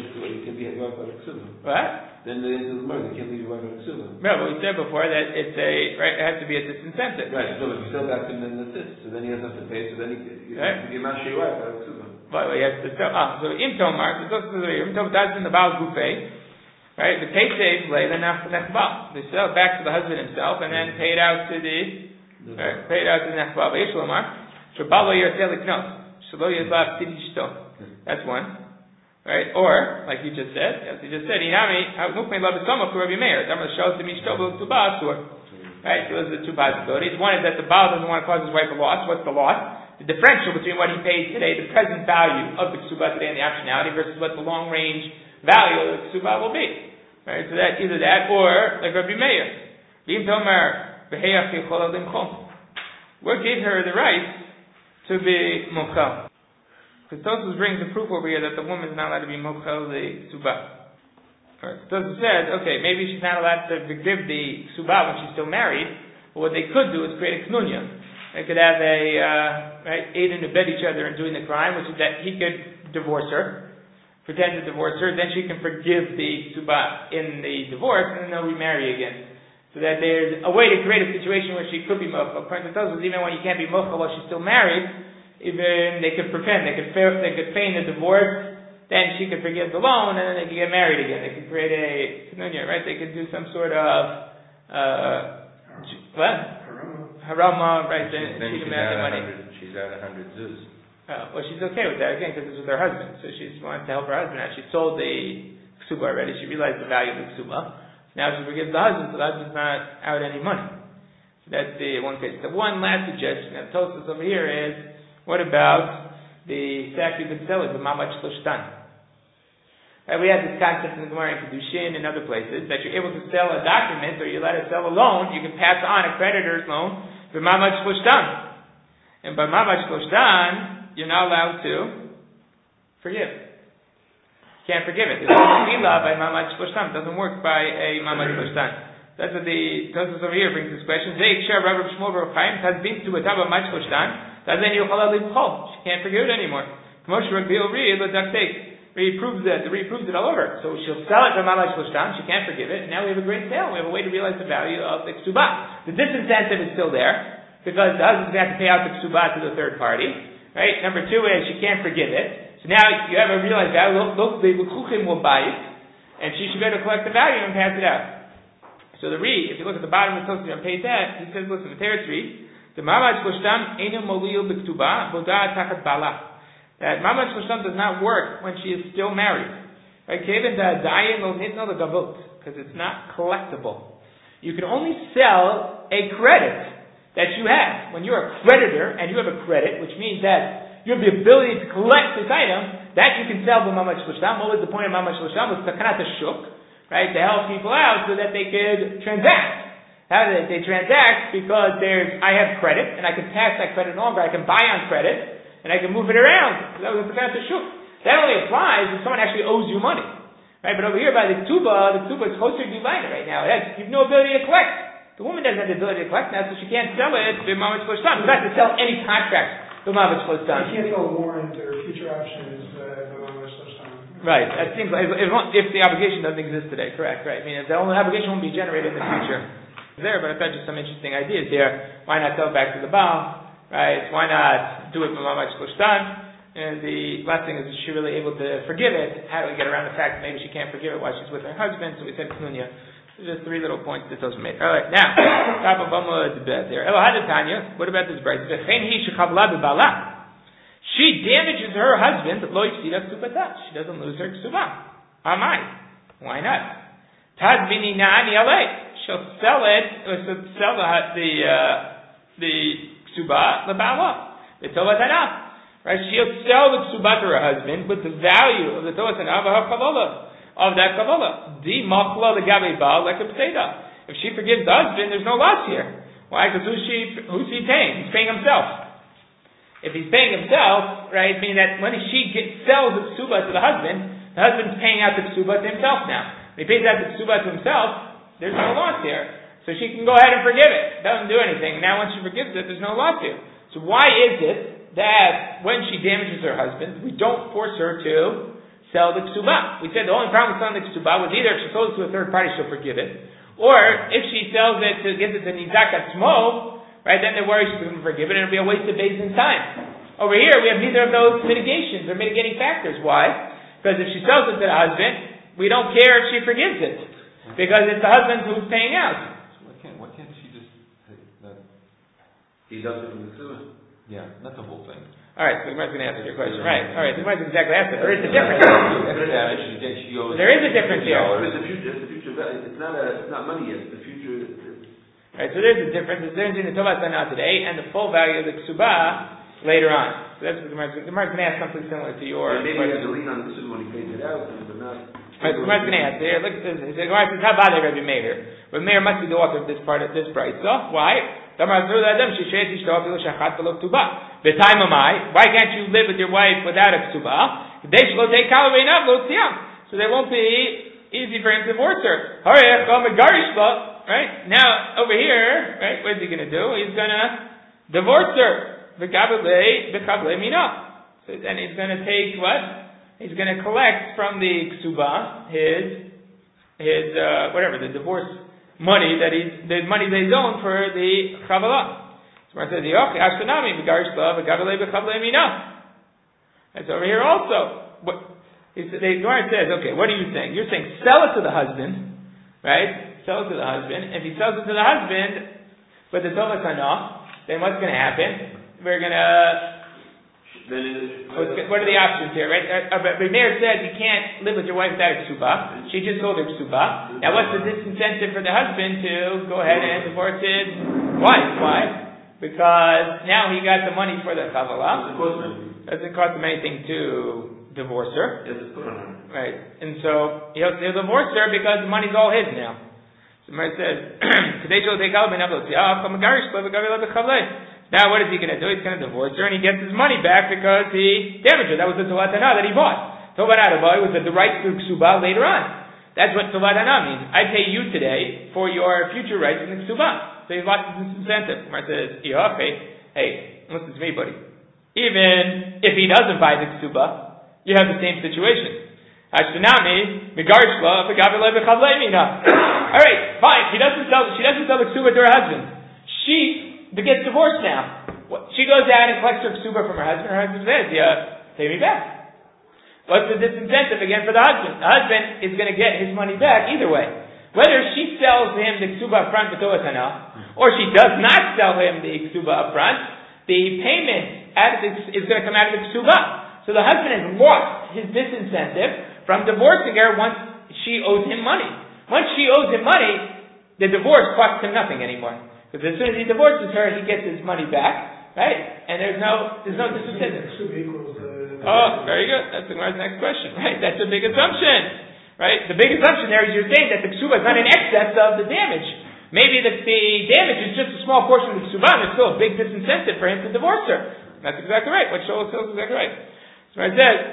What? Then the answer is murder. You can't leave your wife on a ksuba. No, but we said before that it's a right. It has to be a disincentive. Right. So if you sell back to him, then that's it. So then he has nothing to pay. So then he, you right. you mash your wife on a ksuba. Well, he has to sell. Ah, so im tomar. So Tosfos is im tomar. That's in the Baal Gufay. Right, the pay saves later nach nechbal. They sell it back to the husband himself and then pay it out to the right, pay it out to the nechbal. Yishlomar, shabalo yorsel iknos, shalo yizlav tidi shto. That's one. Right? Or, like you just said, as you just said, Inami, Nukmei Love Soma for Rabbi Meir. That shows the Mishtobo to Basur. Right? So those are the two possibilities. One is that the Baal doesn't want to cause his wife a loss. What's the loss? The differential between what he pays today, the present value of the Ksuba today and the optionality, versus what the long range value of the Ksuba will be. Right? So that either that or like Rabbi Meir. What gave her the right to be Mochel? Because Tosfos brings the proof over here that the woman is not allowed to be Mochel the Ksuba. Right. Tosfos says, okay, maybe she's not allowed to give the Ksuba when she's still married, but what they could do is create a Knunya. They could have a, uh, right, aid and abet each other in doing the crime, which is that he could divorce her, pretend to divorce her, then she can forgive the Ksuba in the divorce, and then they'll remarry again. So that there's a way to create a situation where she could be Mochel. According to Tosfos, even when you can't be Mochel while she's still married, even they could pretend, they could they could feign the divorce, then she could forgive the loan, and then they could get married again. They could create a Knunya, right? They could do some sort of uh, what? Harama, right? Then, then she she's, can make the money. She's out a hundred zuz. Uh, well, she's okay with that again because it's with her husband. So she wants to help her husband out. She sold the ksuba already. She realized the value of the ksuba. Now she forgives the husband, so the husband's not out any money. So that's the one case. The one last suggestion that Tosfos over here is, what about the fact you could sell it with mamach shloshtan? Right, we have this concept in the Gemara in Kedushin and other places that you're able to sell a document or you let it sell a loan. You can pass on a creditor's loan with mamach shloshtan, and by mamach shloshtan you're not allowed to forgive. You can't forgive it. There's no milah by mamach shloshtan. It doesn't work by a mamach shloshtan. That's what the Tosfos over here brings this question. Zeik shar Rav Shmuel Bar Chaim has been to a taba mamach shloshtan. Then you she can't forgive it anymore. He proves that, he proves it all over. So she'll sell it to Mamach Shloshtan, she can't forgive it, and now we have a great sale. We have a way to realize the value of the Ksubah. The disincentive is still there, because the husband's going to have to pay out the Ksubah to the third party. Right? Number two is she can't forgive it. So now you have a realized value. Look, the L'chuchim will buy it, and she should be able to collect the value and pass it out. So the Re, if you look at the bottom of the Tosfos on page that, he says, listen, the Teretz Re, the Mamach Shloshtan enu molil b'ktubah bodah tachat bala. That Mamach Shloshtan does not work when she is still married. Right? Because it's not collectible. You can only sell a credit that you have. When you're a creditor and you have a credit, which means that you have the ability to collect this item, that you can sell the Mamach Shloshtan. What was the point of Mamach Shloshtan? Was takanat hashuk, right? To help people out so that they could transact. How do they, they transact? Because there's, I have credit, and I can pass that credit longer. I can buy on credit, and I can move it around. That was the takanat hashuk. That only applies if someone actually owes you money, right? But over here by the ktuba, the ktuba is closer to divine right now. It has, you have no ability to collect. The woman doesn't have the ability to collect now, so she can't sell it to Mamach Shloshtan. She doesn't have to sell any contract to Mamach Shloshtan. You can't sell a warrant or future options uh, to Mamach Shloshtan. Right. That seems like if, if the obligation doesn't exist today. Correct. Right. I mean, if the only obligation won't be generated in the future. There, but I thought just some interesting ideas here. Why not sell it back to the Baal? Right? Why not do it with Mamach Shloshtan? And the last thing is, is she really able to forgive it? How do we get around the fact that maybe she can't forgive it while she's with her husband? So we said Knunya. There's just three little points that those made. All right, now top of the bed there. What about this bride? She damages her husband. She doesn't lose her ksuba. Amai. Why not? Tazbini na'ani alei. She'll sell it. Or she'll sell the the uh, the ksuba lebala. The tovatana. Right? She'll sell the ksuba to her husband with the value of the tovatana of her kavola. Of that kavola. Di machla legabe baal like a pseida. If she forgives the husband, there's no loss here. Why? Because who's she? Who's he paying? He's paying himself. If he's paying himself, right, meaning that when she gets, sells the ksuba to the husband, the husband's paying out the ksuba to himself now. When he pays out the ksuba to himself, there's no loss here. So she can go ahead and forgive it. Doesn't do anything. Now once she forgives it, there's no loss here. So why is it that when she damages her husband, we don't force her to sell the ksuba? We said the only problem with selling the ksuba was either if she sells it to a third party, she'll forgive it, or if she sells it to gives it to nizak atzmo, right, then they're worried she's going to forgive it and it'll be a waste of Beis-Din's time. Over here, we have neither of those mitigations or mitigating factors. Why? Because if she sells it to the husband, we don't care if she forgives it. Because it's the husband who's paying out. So why can't, why can't she just... That, he does it with the ksuba. yeah, not the whole thing. All right, so the Gemara's going to answer your question. Right. All right, the Gemara's exactly answer. There is a difference. There is a difference here. It's the future. It's the future value. It's not a. It's not money yet. It's the future. Right. So there's a difference. There's a difference between the Tova Sana today and the full value of the Ksuba later on. So that's what the Gemara's going to ask something similar to your. Maybe he has a lien on the Ksuba when he pays it out, but not. Right. So the Gemara's going to answer. Look, the Gemara says, "How about Rabbi Meir? Rabbi Meir must be the author of this part of this price. So why? The time of my, why can't you live with your wife without a ksuba? So they won't be easy for him to divorce her. Right? Now, over here, right, what is he going to do? He's going to divorce her. So then he's going to take what? He's going to collect from the ksuba his, his, uh, whatever, the divorce money that he's, the money that he's owed for the chavala. So I said, and so over here also, what, the Gemara says, okay, what are you saying? You're saying sell it to the husband, right? Sell it to the husband. If he sells it to the husband, but the Tova Sana, then what's going to happen? We're going to, what are the options here, right? Uh, uh, Meir said you can't live with your wife without a ksuba. She just sold her ksuba. Now what's the disincentive for the husband to go ahead and divorce his wife? Why? Because now he got the money for the chavala. Doesn't cost him anything to divorce her. Right. And so he'll, he'll divorce her because the money's all his now. So Meir says, now what is he going to do? He's going to divorce her and he gets his money back because he damaged her. That was the Tovatana that he bought. Tovatana was the right to ksuba later on. That's what Tovatana means. I pay you today for your future rights in the ksuba. So he's lost his incentive. Mar says, hey, listen to me, buddy. Even if he doesn't buy the ksuba, you have the same situation. Ashtanami, Migarshla, Alright, fine. He doesn't sell, she doesn't sell the ksuba to her husband. She gets divorced now. She goes out and collects her ksuba from her husband. Her husband says, yeah, pay me back. What's the disincentive again for the husband? The husband is going to get his money back either way. Whether she sells him the ksuba up front, or she does not sell him the ksuba up front, the payment out of the, is going to come out of the ksuba. So the husband has lost his disincentive from divorcing her once she owes him money. Once she owes him money, the divorce costs him nothing anymore. Because as soon as he divorces her, he gets his money back, right? And there's no, there's no disincentive. Oh, very good. That's the next question, right? That's a big assumption. Right? The big assumption there is you're saying that the ksuba is not in excess of the damage. Maybe the, the damage is just a small portion of the ksuba, and there's still a big disincentive for him to divorce her. That's exactly right. What Shaul says is exactly right. So I said,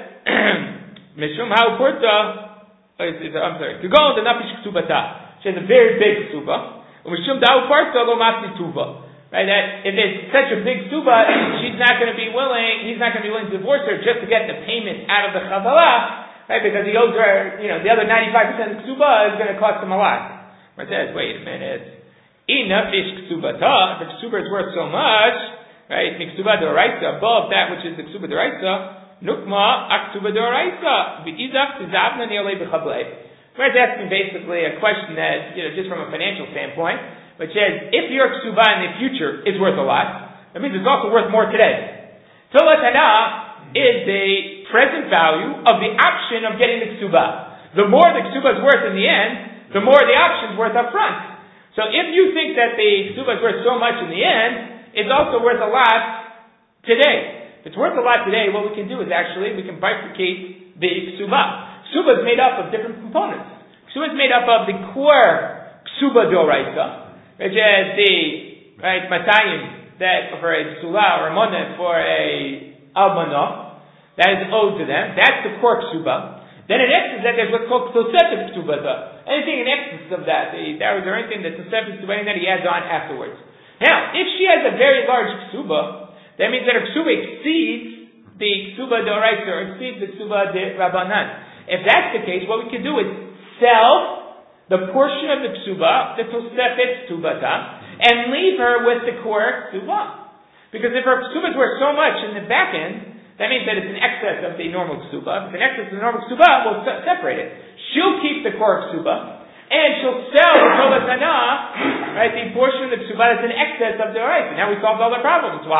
Mishum ha'u purta, I'm sorry, to go the nafish ksubata. She has a very big ksuba. Mishum da'u parta lo mafti tuva. Right? That if it's such a big ksuba, she's not going to be willing, he's not going to be willing to divorce her just to get the payment out of the chavala. Right, because he owes her, you know, the other ninety-five percent of ksuba is going to cost him a lot. But says, wait a minute. Enough ish ksubata, if ksuba is worth so much, right, ksuba d'oraisa, above that which is the ksuba d'oraisa, nukma aksuba d'oraisa, v'izach tizavna ne'olei b'chablei. We're asking basically a question that, you know, just from a financial standpoint, which says, if your ksuba in the future is worth a lot, that means it's also worth more today. Tolatana is the present value of the option of getting the ksuba. The more the ksuba is worth in the end, the more the option is worth up front. So if you think that the ksuba is worth so much in the end, it's also worth a lot today. If it's worth a lot today, what we can do is actually, we can bifurcate the ksuba. Ksuba is made up of different components. Ksuba is made up of the core ksuba d'oraisa, which is the, right, matayim, that for a psula or a moneh for a almanah, that is owed to them. That's the core ksuba. Then in excess that there's what's called tosefet ksubata. Anything in excess of that, the dowries or anything that tosefet ksuba, anything that he adds on afterwards. Now, if she has a very large ksuba, that means that her ksuba exceeds the ksuba d'oraisa or exceeds the ksuba de rabbanan. If that's the case, what we can do is sell the portion of the ksuba, the tosefet ksubata, and leave her with the core ksuba. Because if her ksuba is worth so much in the back end, that means that it's in excess of the normal ksuba. If it's in excess of the normal ksuba, we'll se- separate it. She'll keep the core ksuba, and she'll sell the tolatana, right, the portion of the ksuba that's in excess of the right. So now we solved all the problems. Why?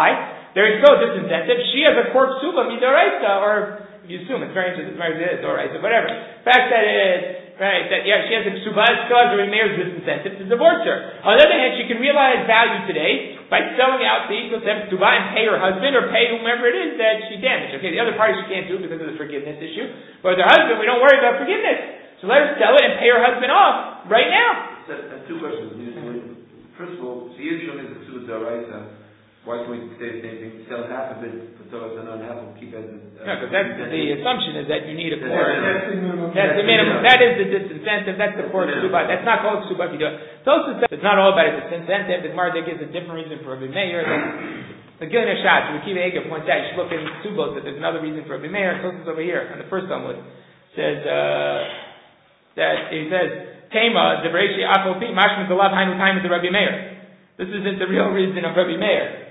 there is still a disincentive. She has a kork suba midoraisa, or if you assume it's very interesting, it's very good, doraisa, whatever. The fact that it's, right, that yeah, she has a ksuba, it still has a Rabbi Meir's disincentive to divorce her. On the other hand, she can realize value today by selling out the equal ksuba and pay her husband or pay whomever it is that she damaged. Okay, the other party she can't do because of the forgiveness issue. But with her husband, we don't worry about forgiveness. So let her sell it and pay her husband off right now. So, uh, two questions. First of all, so Yisrael is a ksuba d'oraisa. Why can we say the same thing? Sell half of it for Torah and half will keep as a... Uh, no, because that's the assumption is that you need a That's core. That's the minimum. That's the minimum. That is the disincentive. That's the core ksuba. That's not called ksuba if you do it. So it's not all about a disincentive. The Gemara gives a different reason for Rabbi Meir. The Gilin Hashat, Rekiva Eger points out, you should look in Subot that there's another reason for Rabbi Meir. Tosfos over here on the first Talmud says uh, that he says Tema Debreishi Apopi Mashma Dalav Hainu Time with the Rabbi Meir. This isn't the real reason of Rabbi Meir.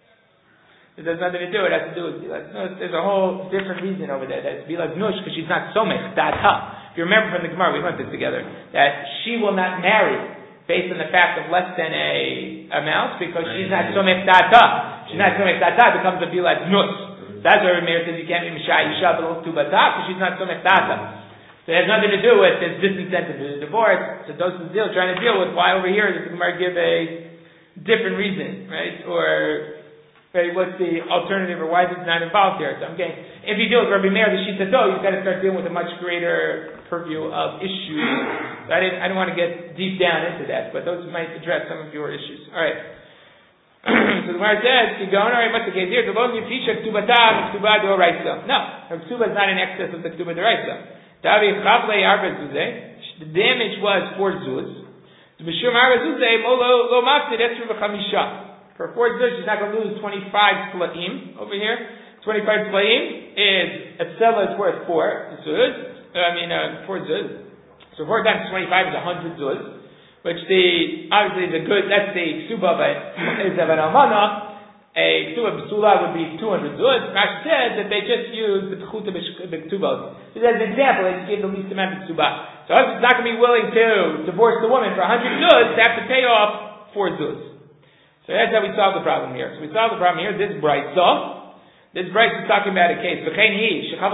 It has nothing to do. It has to do with Bilaz Nush. There's a whole different reason over there. That's Bilaz Nush because she's not somech data. If you remember from the Gemara, we went this together, that she will not marry based on the fact of less than a amount because she's not somech data. She's not somech data. Becomes a Bilaz Nush. That's why Rabbi Meir says you can't be Mishai Yisha below two bata because she's not somech data. So it has nothing to do with this disincentive to the divorce. So those deal trying to deal with why over here does the Gemara give a different reason, right? Or right, what's the alternative, or why is it not involved here? So I'm getting, if you deal with Rabbi Meir, the Shitato, you've got to start dealing with a much greater purview of issues. So I didn't, I don't want to get deep down into that, but those might address some of your issues. All right. So the Gemara says, keep going. All right, what's the case here? The Lo Yifisha Ktubata Ktuba D'Oraisa. No, her Ktuba is not in excess of the Ktuba D'Oraisa. Davi Chavle Arba Zuzeh. The damage was four zuz. The Bishum Arba Zuzeh Lo Lo Mafsid Esru V'Chamisha. For four zuz, she's not going to lose twenty-five splaim over here. twenty-five splaim is, a seller is worth four zuz. I mean, uh, four zuz. So four times twenty-five is one hundred zuz. Which the, obviously the good, that's the ksuba is of an almana. A ksuba b'sula would be two hundred zuz. Rashi says that they just use the pchuta b'ktubos. So as an example, they just gave the least amount of ksuba. So husband's not going to be willing to divorce the woman for one hundred zuz, they have to pay off four zuz. So that's how we solve the problem here. So we solve the problem here. This brayso, this brayso is talking about a case. When is it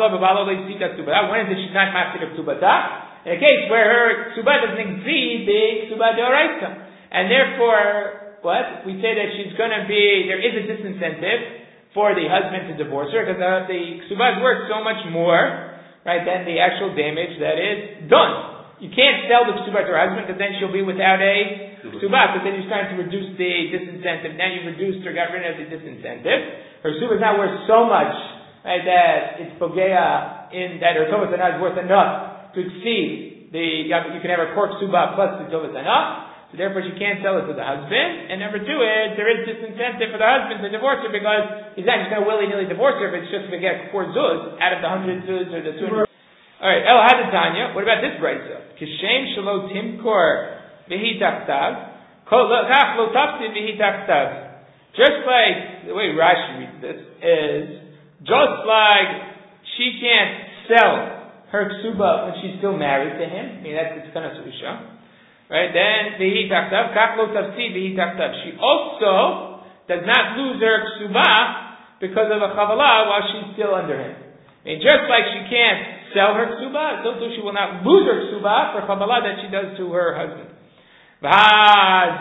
she's not master of ktubata? In a case where her ktuba doesn't exceed the ktuba d'oraisa, and therefore, what we say that she's going to be, there is a disincentive for the husband to divorce her because the, the ktuba is worth so much more, right, than the actual damage that is done. You can't sell the ksuba to her husband because then she'll be without a ksuba, because then you're starting to reduce the disincentive. Now you've reduced or got rid of the disincentive. Her ksuba is not worth so much, right, that it's pogea in that her tovas is worth enough to exceed the, you can have a kork ksuba plus the tovas enough. So therefore she can't sell it to the husband. And number two is, there is disincentive for the husband to divorce her because he's not just going to willy-nilly divorce her if it's just to get four zuz out of the hundred zuz or the two hundred. Alright, El Hadatanya, what about this brayso? Kishem shelo timkor v'hi tachtav, kol lach lo tafti v'hi tachtav. Just like, the way Rashi reads this is, just like she can't sell her ksuba when she's still married to him, I mean that's the tzkana susha. Right, then v'hi tachtav, kach lo tafti v'hi tachtav. She also does not lose her ksuba because of a chavala while she's still under him. I mean, just like she can't sell her ksuba, so too she will not lose her ksuba for chavala that she does to her husband. There are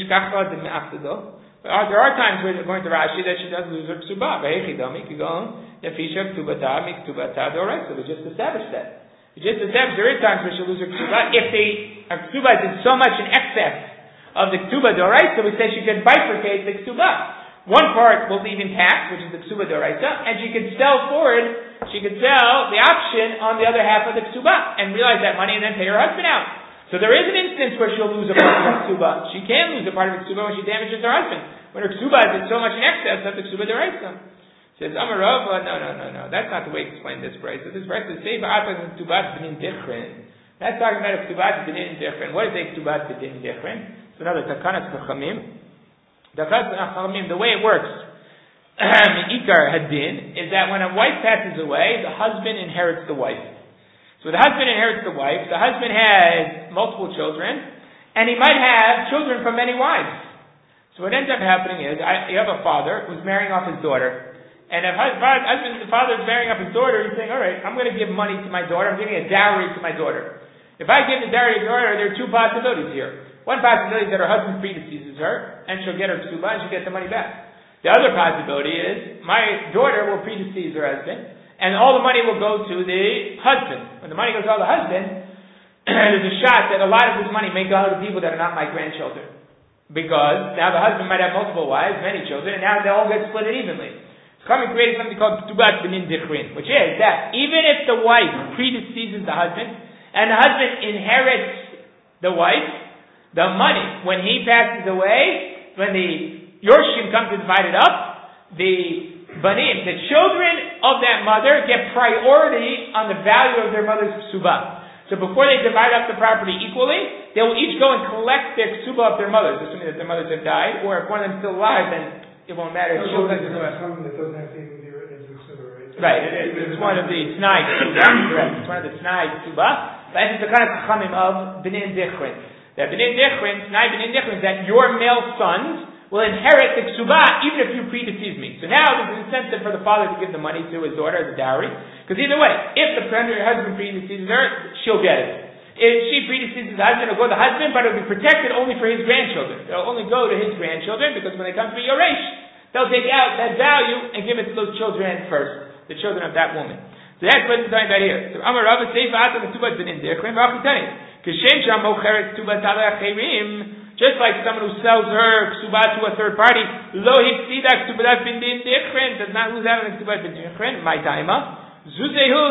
times where, according to Rashi, that she does lose her ksuba. So we just established that. We just established there is times where she'll lose her ksuba. If the ksuba is so much in excess of the ksuba d'oraisa, we say she can bifurcate the ksuba. One part will leave intact, which is the ksuba d'oraisa, and she can sell forward. She could sell the option on the other half of the ksuba and realize that money and then pay her husband out. So there is an instance where she'll lose a part of her ksuba. She can lose a part of her ksuba when she damages her husband. When her ksuba is so much in excess of the ksuba d'oraisa. Says Amarava, no, no, no, no. That's not the way to explain this price. So this price is say ba'atak ktubat b'nin different. That's talking about a ktubat b'nin different. What is a ktubat b'nin different? It's another takanas b'chamim. The way it works, Ikar Hadin, is that when a wife passes away, the husband inherits the wife. So the husband inherits the wife, the husband has multiple children, and he might have children from many wives. So what ends up happening is, I, you have a father who's marrying off his daughter, and if husband, the father is marrying off his daughter, he's saying, all right, I'm going to give money to my daughter, I'm giving a dowry to my daughter. If I give the dowry to her, there are two possibilities here. One possibility is that her husband predeceases her, and she'll get her ksuba, and she'll get the money back. The other possibility is, my daughter will predecease her husband, and all the money will go to the husband. When the money goes to the husband, there's a shot that a lot of this money may go to people that are not my grandchildren. Because now the husband might have multiple wives, many children, and now they all get split evenly. So coming created something called K'tubat B'nin Dichrin, which is that even if the wife predeceases the husband, and the husband inherits the wife, the money, when he passes away, when the Yorshim come to divide it up, the Banim, the children of that mother, get priority on the value of their mother's ksuba. So before they divide up the property equally, they will each go and collect their ksuba of their mothers, assuming that their mothers have died, or if one of them is still alive, then it won't matter. It's something that doesn't have to even be written into the ksuba, right? Right, it is. It's one of the T'nai ksuba, correct. It's one of the T'nai ksuba. But it's the kind of chachamim of B'nin Dichrin. That B'nin Dichrin, T'nai B'nin Dichrin, is that your male sons will inherit the ksuba even if you predecease me. So now there's an incentive for the father to give the money to his daughter as a dowry. Because either way, if the husband predeceases her, she'll get it. If she predeceases the husband, it'll go to the husband, but it'll be protected only for his grandchildren. It'll only go to his grandchildren, because when they come to be Yoresh, they'll take out that value and give it to those children first, the children of that woman. So that's what we're talking about here. So Amar Rabba Seifa Atam Tubat B'nin Dichrin V'Achitani. Kishem Sham Mocheret Tubat Ala Achirim. Just like someone who sells her ksuba to a third party, lo hipsida ksubat b'nin dichrin, does not lose out on the ksubat b'nin dichrin. My taima zuzehu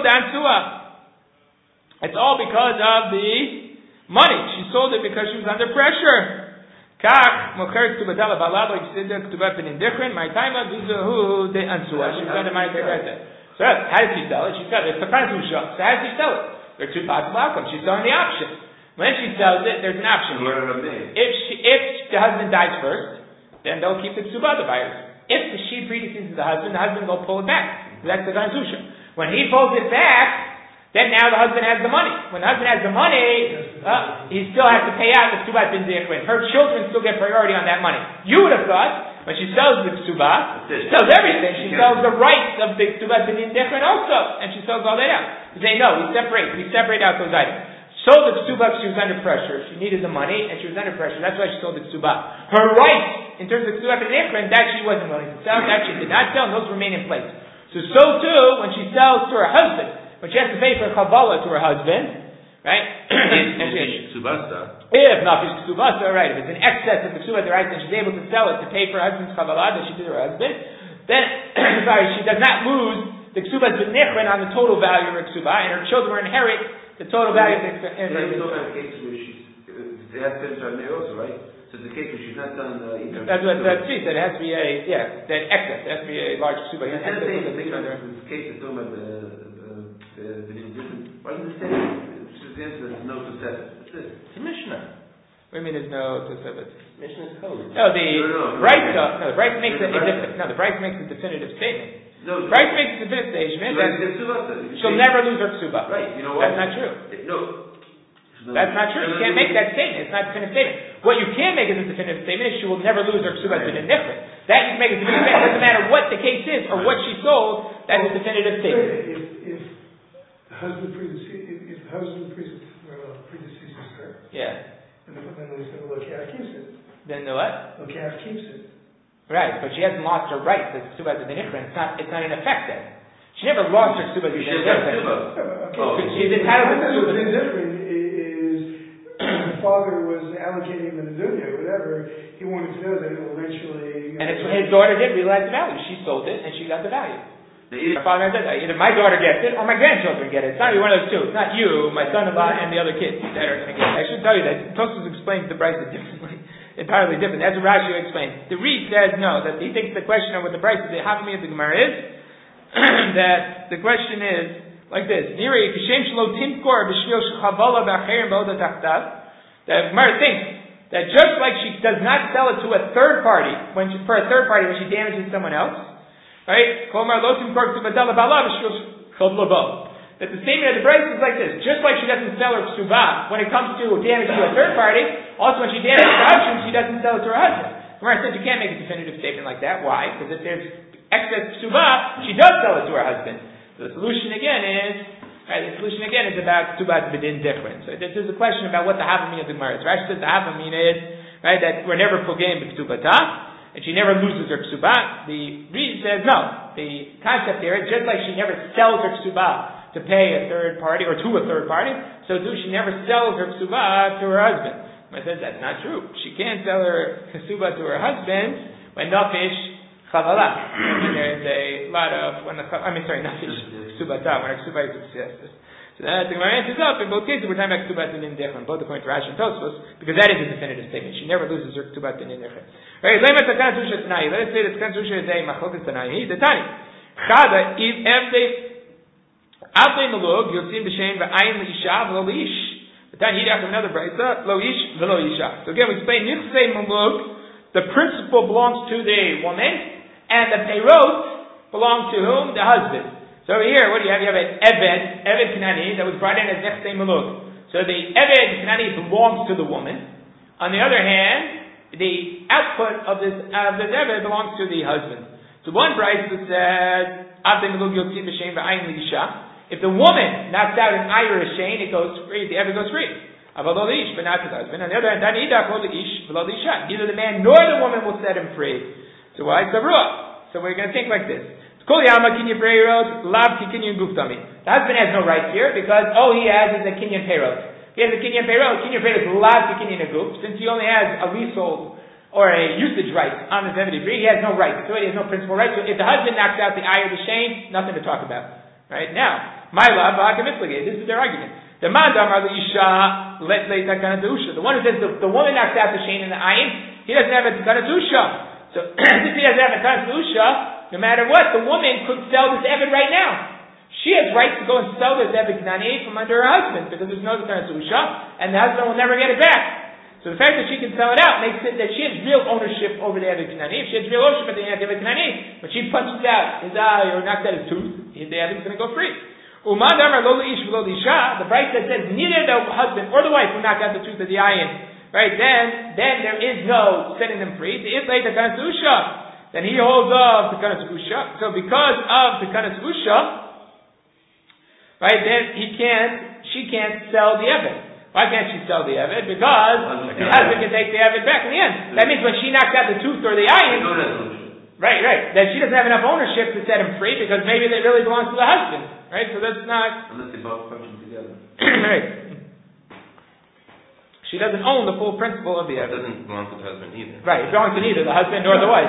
dansua. It's all because of the money. She sold it because she was under pressure. Kach mocher ksubat ala balad lo hipsida ksubat b'nin dichrin. My taima zuzehu dansua. She's got a money to So how does she sell it? She's got it's a kanzusha. So how does she sell it? There are two possible outcomes. She's selling the option. When she sells it, there's an option here. If she, if the husband dies first, then they'll keep the ksuba, the buyers. If the she predeceases the husband, the husband will pull it back. That's the ganzusha. When he pulls it back, then now the husband has the money. When the husband has the money, uh, he still has to pay out the ksuba bin dichrin. Her children still get priority on that money. You would have thought, when she sells the ksuba, she sells everything. She sells the rights of the ksuba bin dichrin also, and she sells all that out. You say, no, we separate. We separate out those items. Sold the ksuba, she was under pressure. She needed the money, and she was under pressure. That's why she sold the ksuba. Her rights, in terms of ksuba and ichrin, that she wasn't willing to sell, that she did not sell, and those remain in place. So, so too, when she sells to her husband, when she has to pay for chavala to her husband, right? and she, ksubasa. If not, it's ksubasa, right? If it's in excess of the ksuba, the right, then she's able to sell it to pay for her husband's chavala that she did to her husband. Then, sorry, she does not lose the ksuba's b'nichrin on the total value of her ksuba, and her children will inherit the total value of the and there's no case where she's it has to be also, right? So the case where she's not done uh, either. That's what that she said. It has to be a yeah, that excess. It has to be a large ksuba. Instead of saying the case is talking about the the the different. Why does it say there's no success? It's It's a Mishnah. What do you mean there's no success? Mishnah's code. No, the no, no, no, Bryce no, no, the Bryce makes a, a different. No, the Bryce makes a definitive statement. No, Bryce makes a definitive statement that she'll never lose her ksuba. Right, you know what? That's not true. No. That's not true. You can't make that statement. It's not a definitive statement. What you can make as a definitive statement is she will never lose her ksuba to the nifrit. That you can make a definitive statement. It doesn't matter what the case is or what she sold. That's a definitive statement. If, if the husband predeceases, if, if the husband predeceases, well, predeceases her, Yeah. and then they say, well, the calf keeps it. Then the what? The calf keeps it. Right, but she hasn't lost her right to ksuba to the nifrit. It's not. It's not in effect then. She never lost her ksuba to the nifrit. Oh, she's entitled to ksuba. The difference is the father was allocating the dunya, whatever. He wanted to know that it will eventually. And it's, his daughter did realize the value. She sold it and she got the value. My father said that either my daughter gets it or my grandchildren get it. It's not one of those two. It's not you, my son-in-law, and the other kids that are going to get it. I should tell you that Tosfos explains the Brisa differently, entirely different. That's what Rashi explains. The Reed says no, that he thinks the question of what the Brisa, the Havami of the Gemara is, that the question is like this: Niri Kishem Shlo Timkor B'Shvil Shechavala B'Acherim B'Oda Tachtav. The Gemara thinks that just like she does not sell it to a third party when she, for a third party when she damages someone else. Right? That the statement of the Brisa is like this. Just like she doesn't sell her ksuba when it comes to damage to a third party, also when she damages her husband, she doesn't sell it to her husband. Gemara says you can't make a definitive statement like that. Why? Because if there's excess ksuba, she does sell it to her husband. So the solution again is, right, the solution again is about ksuba b'din dichrin. So this is a question about what the havamina of the Gemara is. Rashi says the havamina is, right, that we're never pogim b'ksubata, and she never loses her ksuba. The reason says no. The concept here is just like she never sells her ksuba to pay a third party, or to a third party, so too she never sells her ksuba to her husband. But says that's not true. She can't sell her ksuba to her husband when nafish chavala. When there's a lot of, when the, I mean sorry, nafish ksubata, when her ksuba is successful. So that the Gemara answers up, in both cases we're talking about ksubat and indechem, both according to Rashi and Tosfos, because that is a definitive statement. She never loses her ksubat and indechem. Right, lema takan tusha tanai. Let us say that takan tusha is a machlokas tanai. The tani. Chada, if they Avdei Malug, Yotzim B'Shem V'Ayin L'Isha V'Lo L'Ish. But then he'd have another brayta, Lo Ish V'Lo Isha. So again, we explain Nichsei Malug, the principle belongs to the woman, and the peirot belong to whom? The husband. So over here, what do you have? You have an Eved, Eved Kanani, that was brought in as Nichsei Malug. So the Eved Kanani belongs to the woman. On the other hand, the output of this, of this Eved belongs to the husband. So one brayta says, Avdei Malug Yotzim B'Shem V'Ayin L'Isha. If the woman knocks out an Irish chain, it goes free, the Eved goes free. Avalo Ish, but not to the husband. On the other hand, neither the man nor the woman will set him free. So why is the ruah? So we're going to think like this. The husband has no rights here because all he has is a kinyan peirot. He has a kinyan peirot. Kinyan peirot is lav kinyan aguf. Since he only has a leasehold or a usage right on the Eved Ivri, he has no right. So he has no principal right. So if the husband knocks out the eye or the chain, nothing to talk about. Right now. My love, this is their argument. The mandam are the isha let late takana dusha. The one who says the, the woman knocks out the chain in the ayin, he doesn't have a takana dusha. So since he doesn't have a takana dusha, no matter what, the woman could sell this Eved right now. She has rights to go and sell this Eved Knani from under her husband because there's no takana dusha, and the husband will never get it back. So the fact that she can sell it out makes it that she has real ownership over the Eved Knani. If she has real ownership of the Eved Knani, when she punches out his eye or knocks out his tooth, the Eved is going to go free. Umadam lo ish v'lo isha. The Brayta that says neither the husband or the wife will knock out the tooth of the ayin. Right then, then there is no setting them free. The islay takanas usha. Then he holds of takanas usha. So because of takanas usha, right then he can't, she can't sell the Eved. Why can't she sell the Eved? Because the husband can take the Eved back in the end. That means when she knocks out the tooth or the ayin. Right, right. That she doesn't have enough ownership to set him free because maybe it really belongs to the husband. Right? So that's not... Unless they both function together. Right. She doesn't own the full principle of the Eved. It doesn't belong to the husband either. Right. It belongs to neither the husband nor the wife.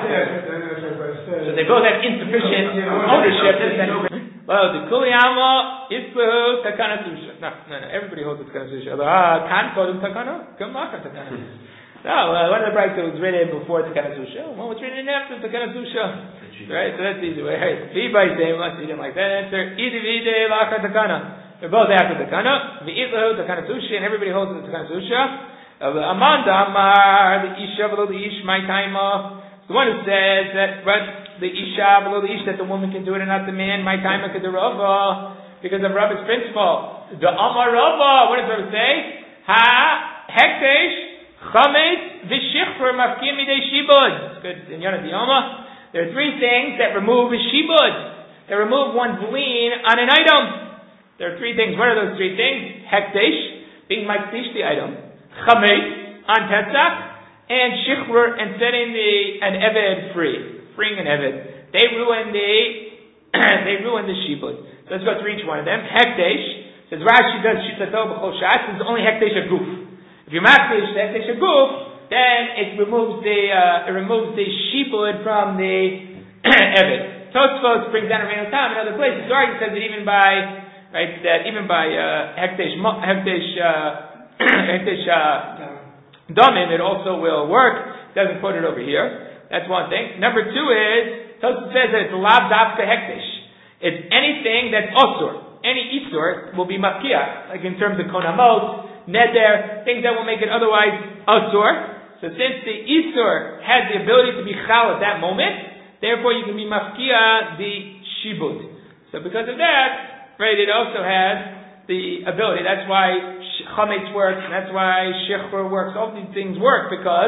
So they both have insufficient ownership. Well, the Kuli Alma Islahu Takana Susha. No, no, no. Everybody holds the Takana Susha. Ah, Kan Kodum Takana? Come on, Takana. No, uh, one of the Brayta was written before Takana Susha. One was written after Takana Susha. Right, so that's the easy way. Right. Be by say, unless you didn't like that answer. Idi vide lacha Takana. They're both after Takana. V'itlahu Takana Susha, and everybody holds the Takana Susha. Amanda Amar, the Isha v'lo the Ish, my taima. The one who says that, but the Isha v'lo the Ish, that the woman can do it and not the man, my taima could the Rava, because of Rava's principle. The Amar Rava, what does Rava say? Ha, hektesh, Chametz v'shichur mafkim midei shibud. Good. In Yonah Diyoma, there are three things that remove a shibud. That remove one's lien on an item. There are three things. What are those three things? Hekdesh, being makdish the item. Chametz, on Pesach. And shichur, and setting the an eved free. Freeing an eved. They ruin the they ruin the shibud. So let's go through each one of them. Hekdesh, says Rashi does shitato b'chol shas, is only hekdesh a goof. If you makdish the hekdesh a goof, then it removes the uh, it removes the shibud from the eved. Tosfos brings down a Reino Tam in other places. So he says that even by right that even by uh, hekdesh hekdesh hekdesh damim it also will work. Doesn't quote it over here. That's one thing. Number two is Tosfos says that it's lav davka hekdesh. It's anything that's osur. Any isur will be mafkia, like in terms of konamot. Neder, things that will make it otherwise asur. So since the isur has the ability to be chal at that moment, therefore you can be mafkia the shibud. So because of that, right, it also has the ability. That's why chametz works, and that's why shechur works. All these things work because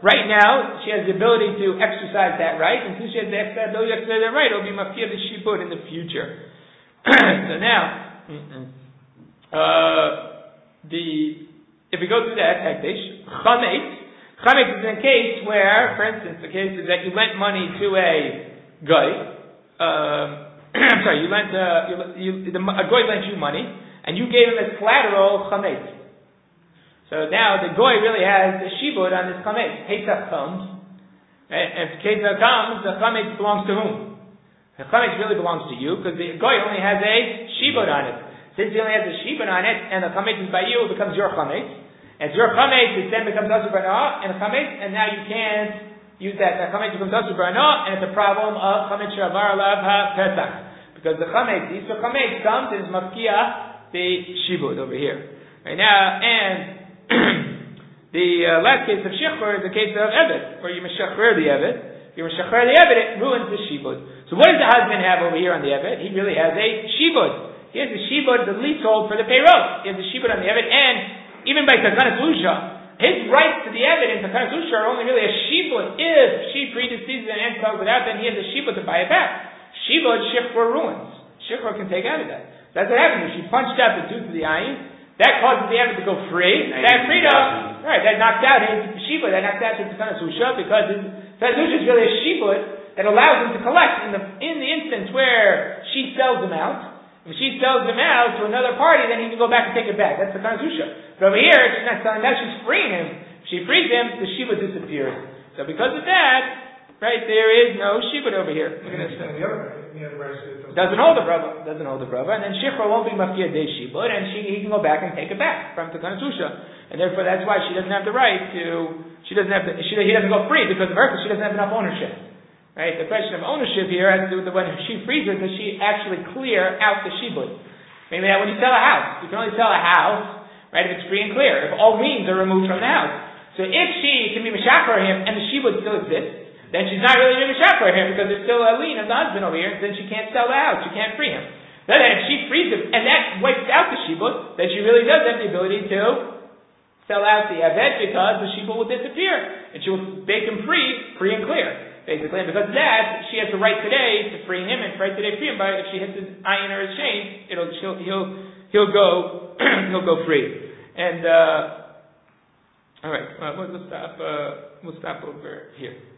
right now, she has the ability to exercise that right, and since she has the ability to exercise that right, it'll be mafia the shibud in the future. So now, uh, the if we go through that hekdesh, chametz, chametz is in a case where, for instance, the case is that you lent money to a guy. Um, I'm sorry, you lent uh, you, you, the, a guy lent you money, and you gave him as collateral chametz. So now the goy really has the shibud on this chametz. Pesach comes, right? And if Pesach comes, the chametz belongs to whom? The chametz really belongs to you because the goy only has a shibud on it. Since he only has a shibud on it, and the chametz is by you, it becomes your chametz. And it's your chametz, it then becomes asur b'nah and a chametz, and now you can't use that. That chametz becomes asur b'nah, and it's a problem of chametz shavar alav ha-pesach. Because the chametz, the isur chametz comes and is mafkia the shibud over here. Right now, and the uh, last case of shechur is the case of evet, where you meshachrer the evet. You meshachrer the evet, it ruins the shibud. So what does the husband have over here on the evet? He really has a shibud. He has a shibud, the leasehold for the payroll. He has a shibud on the evet, and even by takanas lusha, his rights to the evet in takanas lusha are only really a shibud. If she predeceases it and sells it out, then he has a shibud to buy it back. Shibud, shechur ruins. Shechur can take out of that. That's what happens if she punched out the tooth of the ayin. That causes the evet to go free. That freedom, right? That knocks out his shibud. That knocks out his takanas lusha because his takanas lusha is really a shibud that allows him to collect in the in the instance where she sells him out. If she sells him out to another party, then he can go back and take it back. That's the takanas lusha. But over here, she's not selling that; she's freeing him. If she frees him, the shibud disappears. So because of that, right, there is no shibud over here. Look at this. Doesn't hold the brother, doesn't hold the brother, and then shechur won't be mafia de shibud, and she he can go back and take it back from takanas lusha, and therefore that's why she doesn't have the right to. She doesn't have the. She, he doesn't go free because of her, because she doesn't have enough ownership. Right? The question of ownership here has to do with the when she frees her, does she actually clear out the shibud? Maybe that when you sell a house, you can only sell a house, right? If it's free and clear, if all liens are removed from the house. So if she can be mishaper him and the shibud still exists, then she's not really going to shop for him because there's still a lien of the husband over here, and then she can't sell the house, she can't free him. Then if she frees him, and that wipes out the shibud, then she really does have the ability to sell out the evet because the shibud will disappear, and she will make him free, free and clear, basically. And because of that, she has the right today to free him, and right today free him by if she hits his iron or his chain, it'll she'll, he'll he'll go he'll go free. And uh, all right, uh, we'll stop. Uh, we'll stop over here.